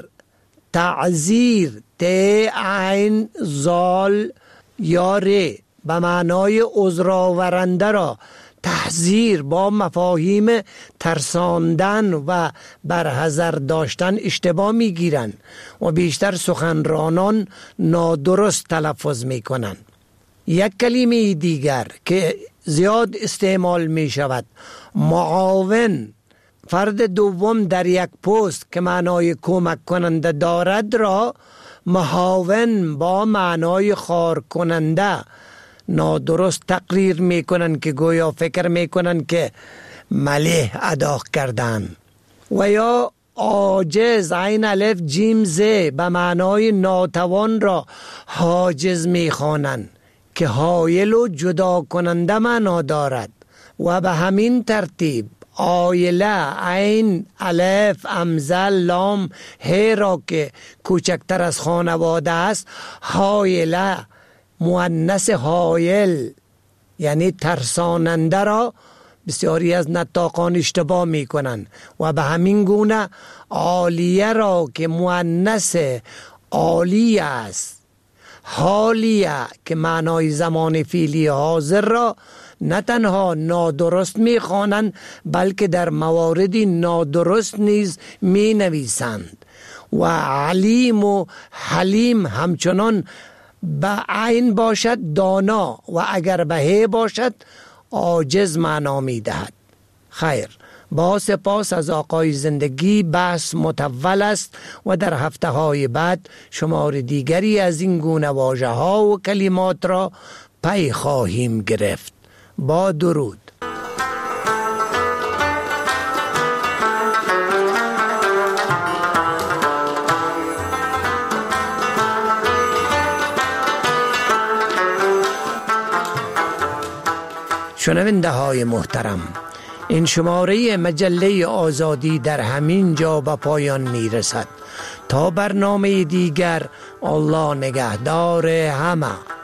تعذیر ت عین زال یا ر به معنای عذر آورنده را تحذیر با مفاهیم ترساندن و برحذر داشتن اشتباه می گیرند و بیشتر سخنرانان نادرست تلفظ می کنند. یک کلمه دیگر که زیاد استعمال می شود معاون، فرد دوم در یک پست که معنای کمک کننده دارد را معاون با معنای خار کننده نادرست تقریر می کنند که گویا فکر می کنند که ملیح ادا کردن. و یا عاجز عین الف جیم ز به معنای ناتوان را حاجز می خوانند که حایل و جدا کننده معنا دارد. و به همین ترتیب آیله عین الف امزل لام ه را که کوچکتر از خانواده است حایله مؤنث حایل یعنی ترساننده را بسیاری از نطاقان اشتباه می کنند. و به همین گونه عالیه را که مؤنث عالی است حالیه که معنای زمان فعلی حاضر را نه تنها نادرست می خوانند بلکه در مواردی نادرست نیز می نویسند و علیم و حلیم همچنان به عین باشد دانا و اگر به هی باشد عاجز معنا می دهد. خیر، با سپاس از آقای زندگی. بحث مطول است و در هفته های بعد شمار دیگری از این گونه واژه ها و کلمات را پی خواهیم گرفت. با درود. شنونده های محترم، این شماره مجله آزادی در همین جا به پایان می رسد. تا برنامه دیگر، الله نگهدار همه.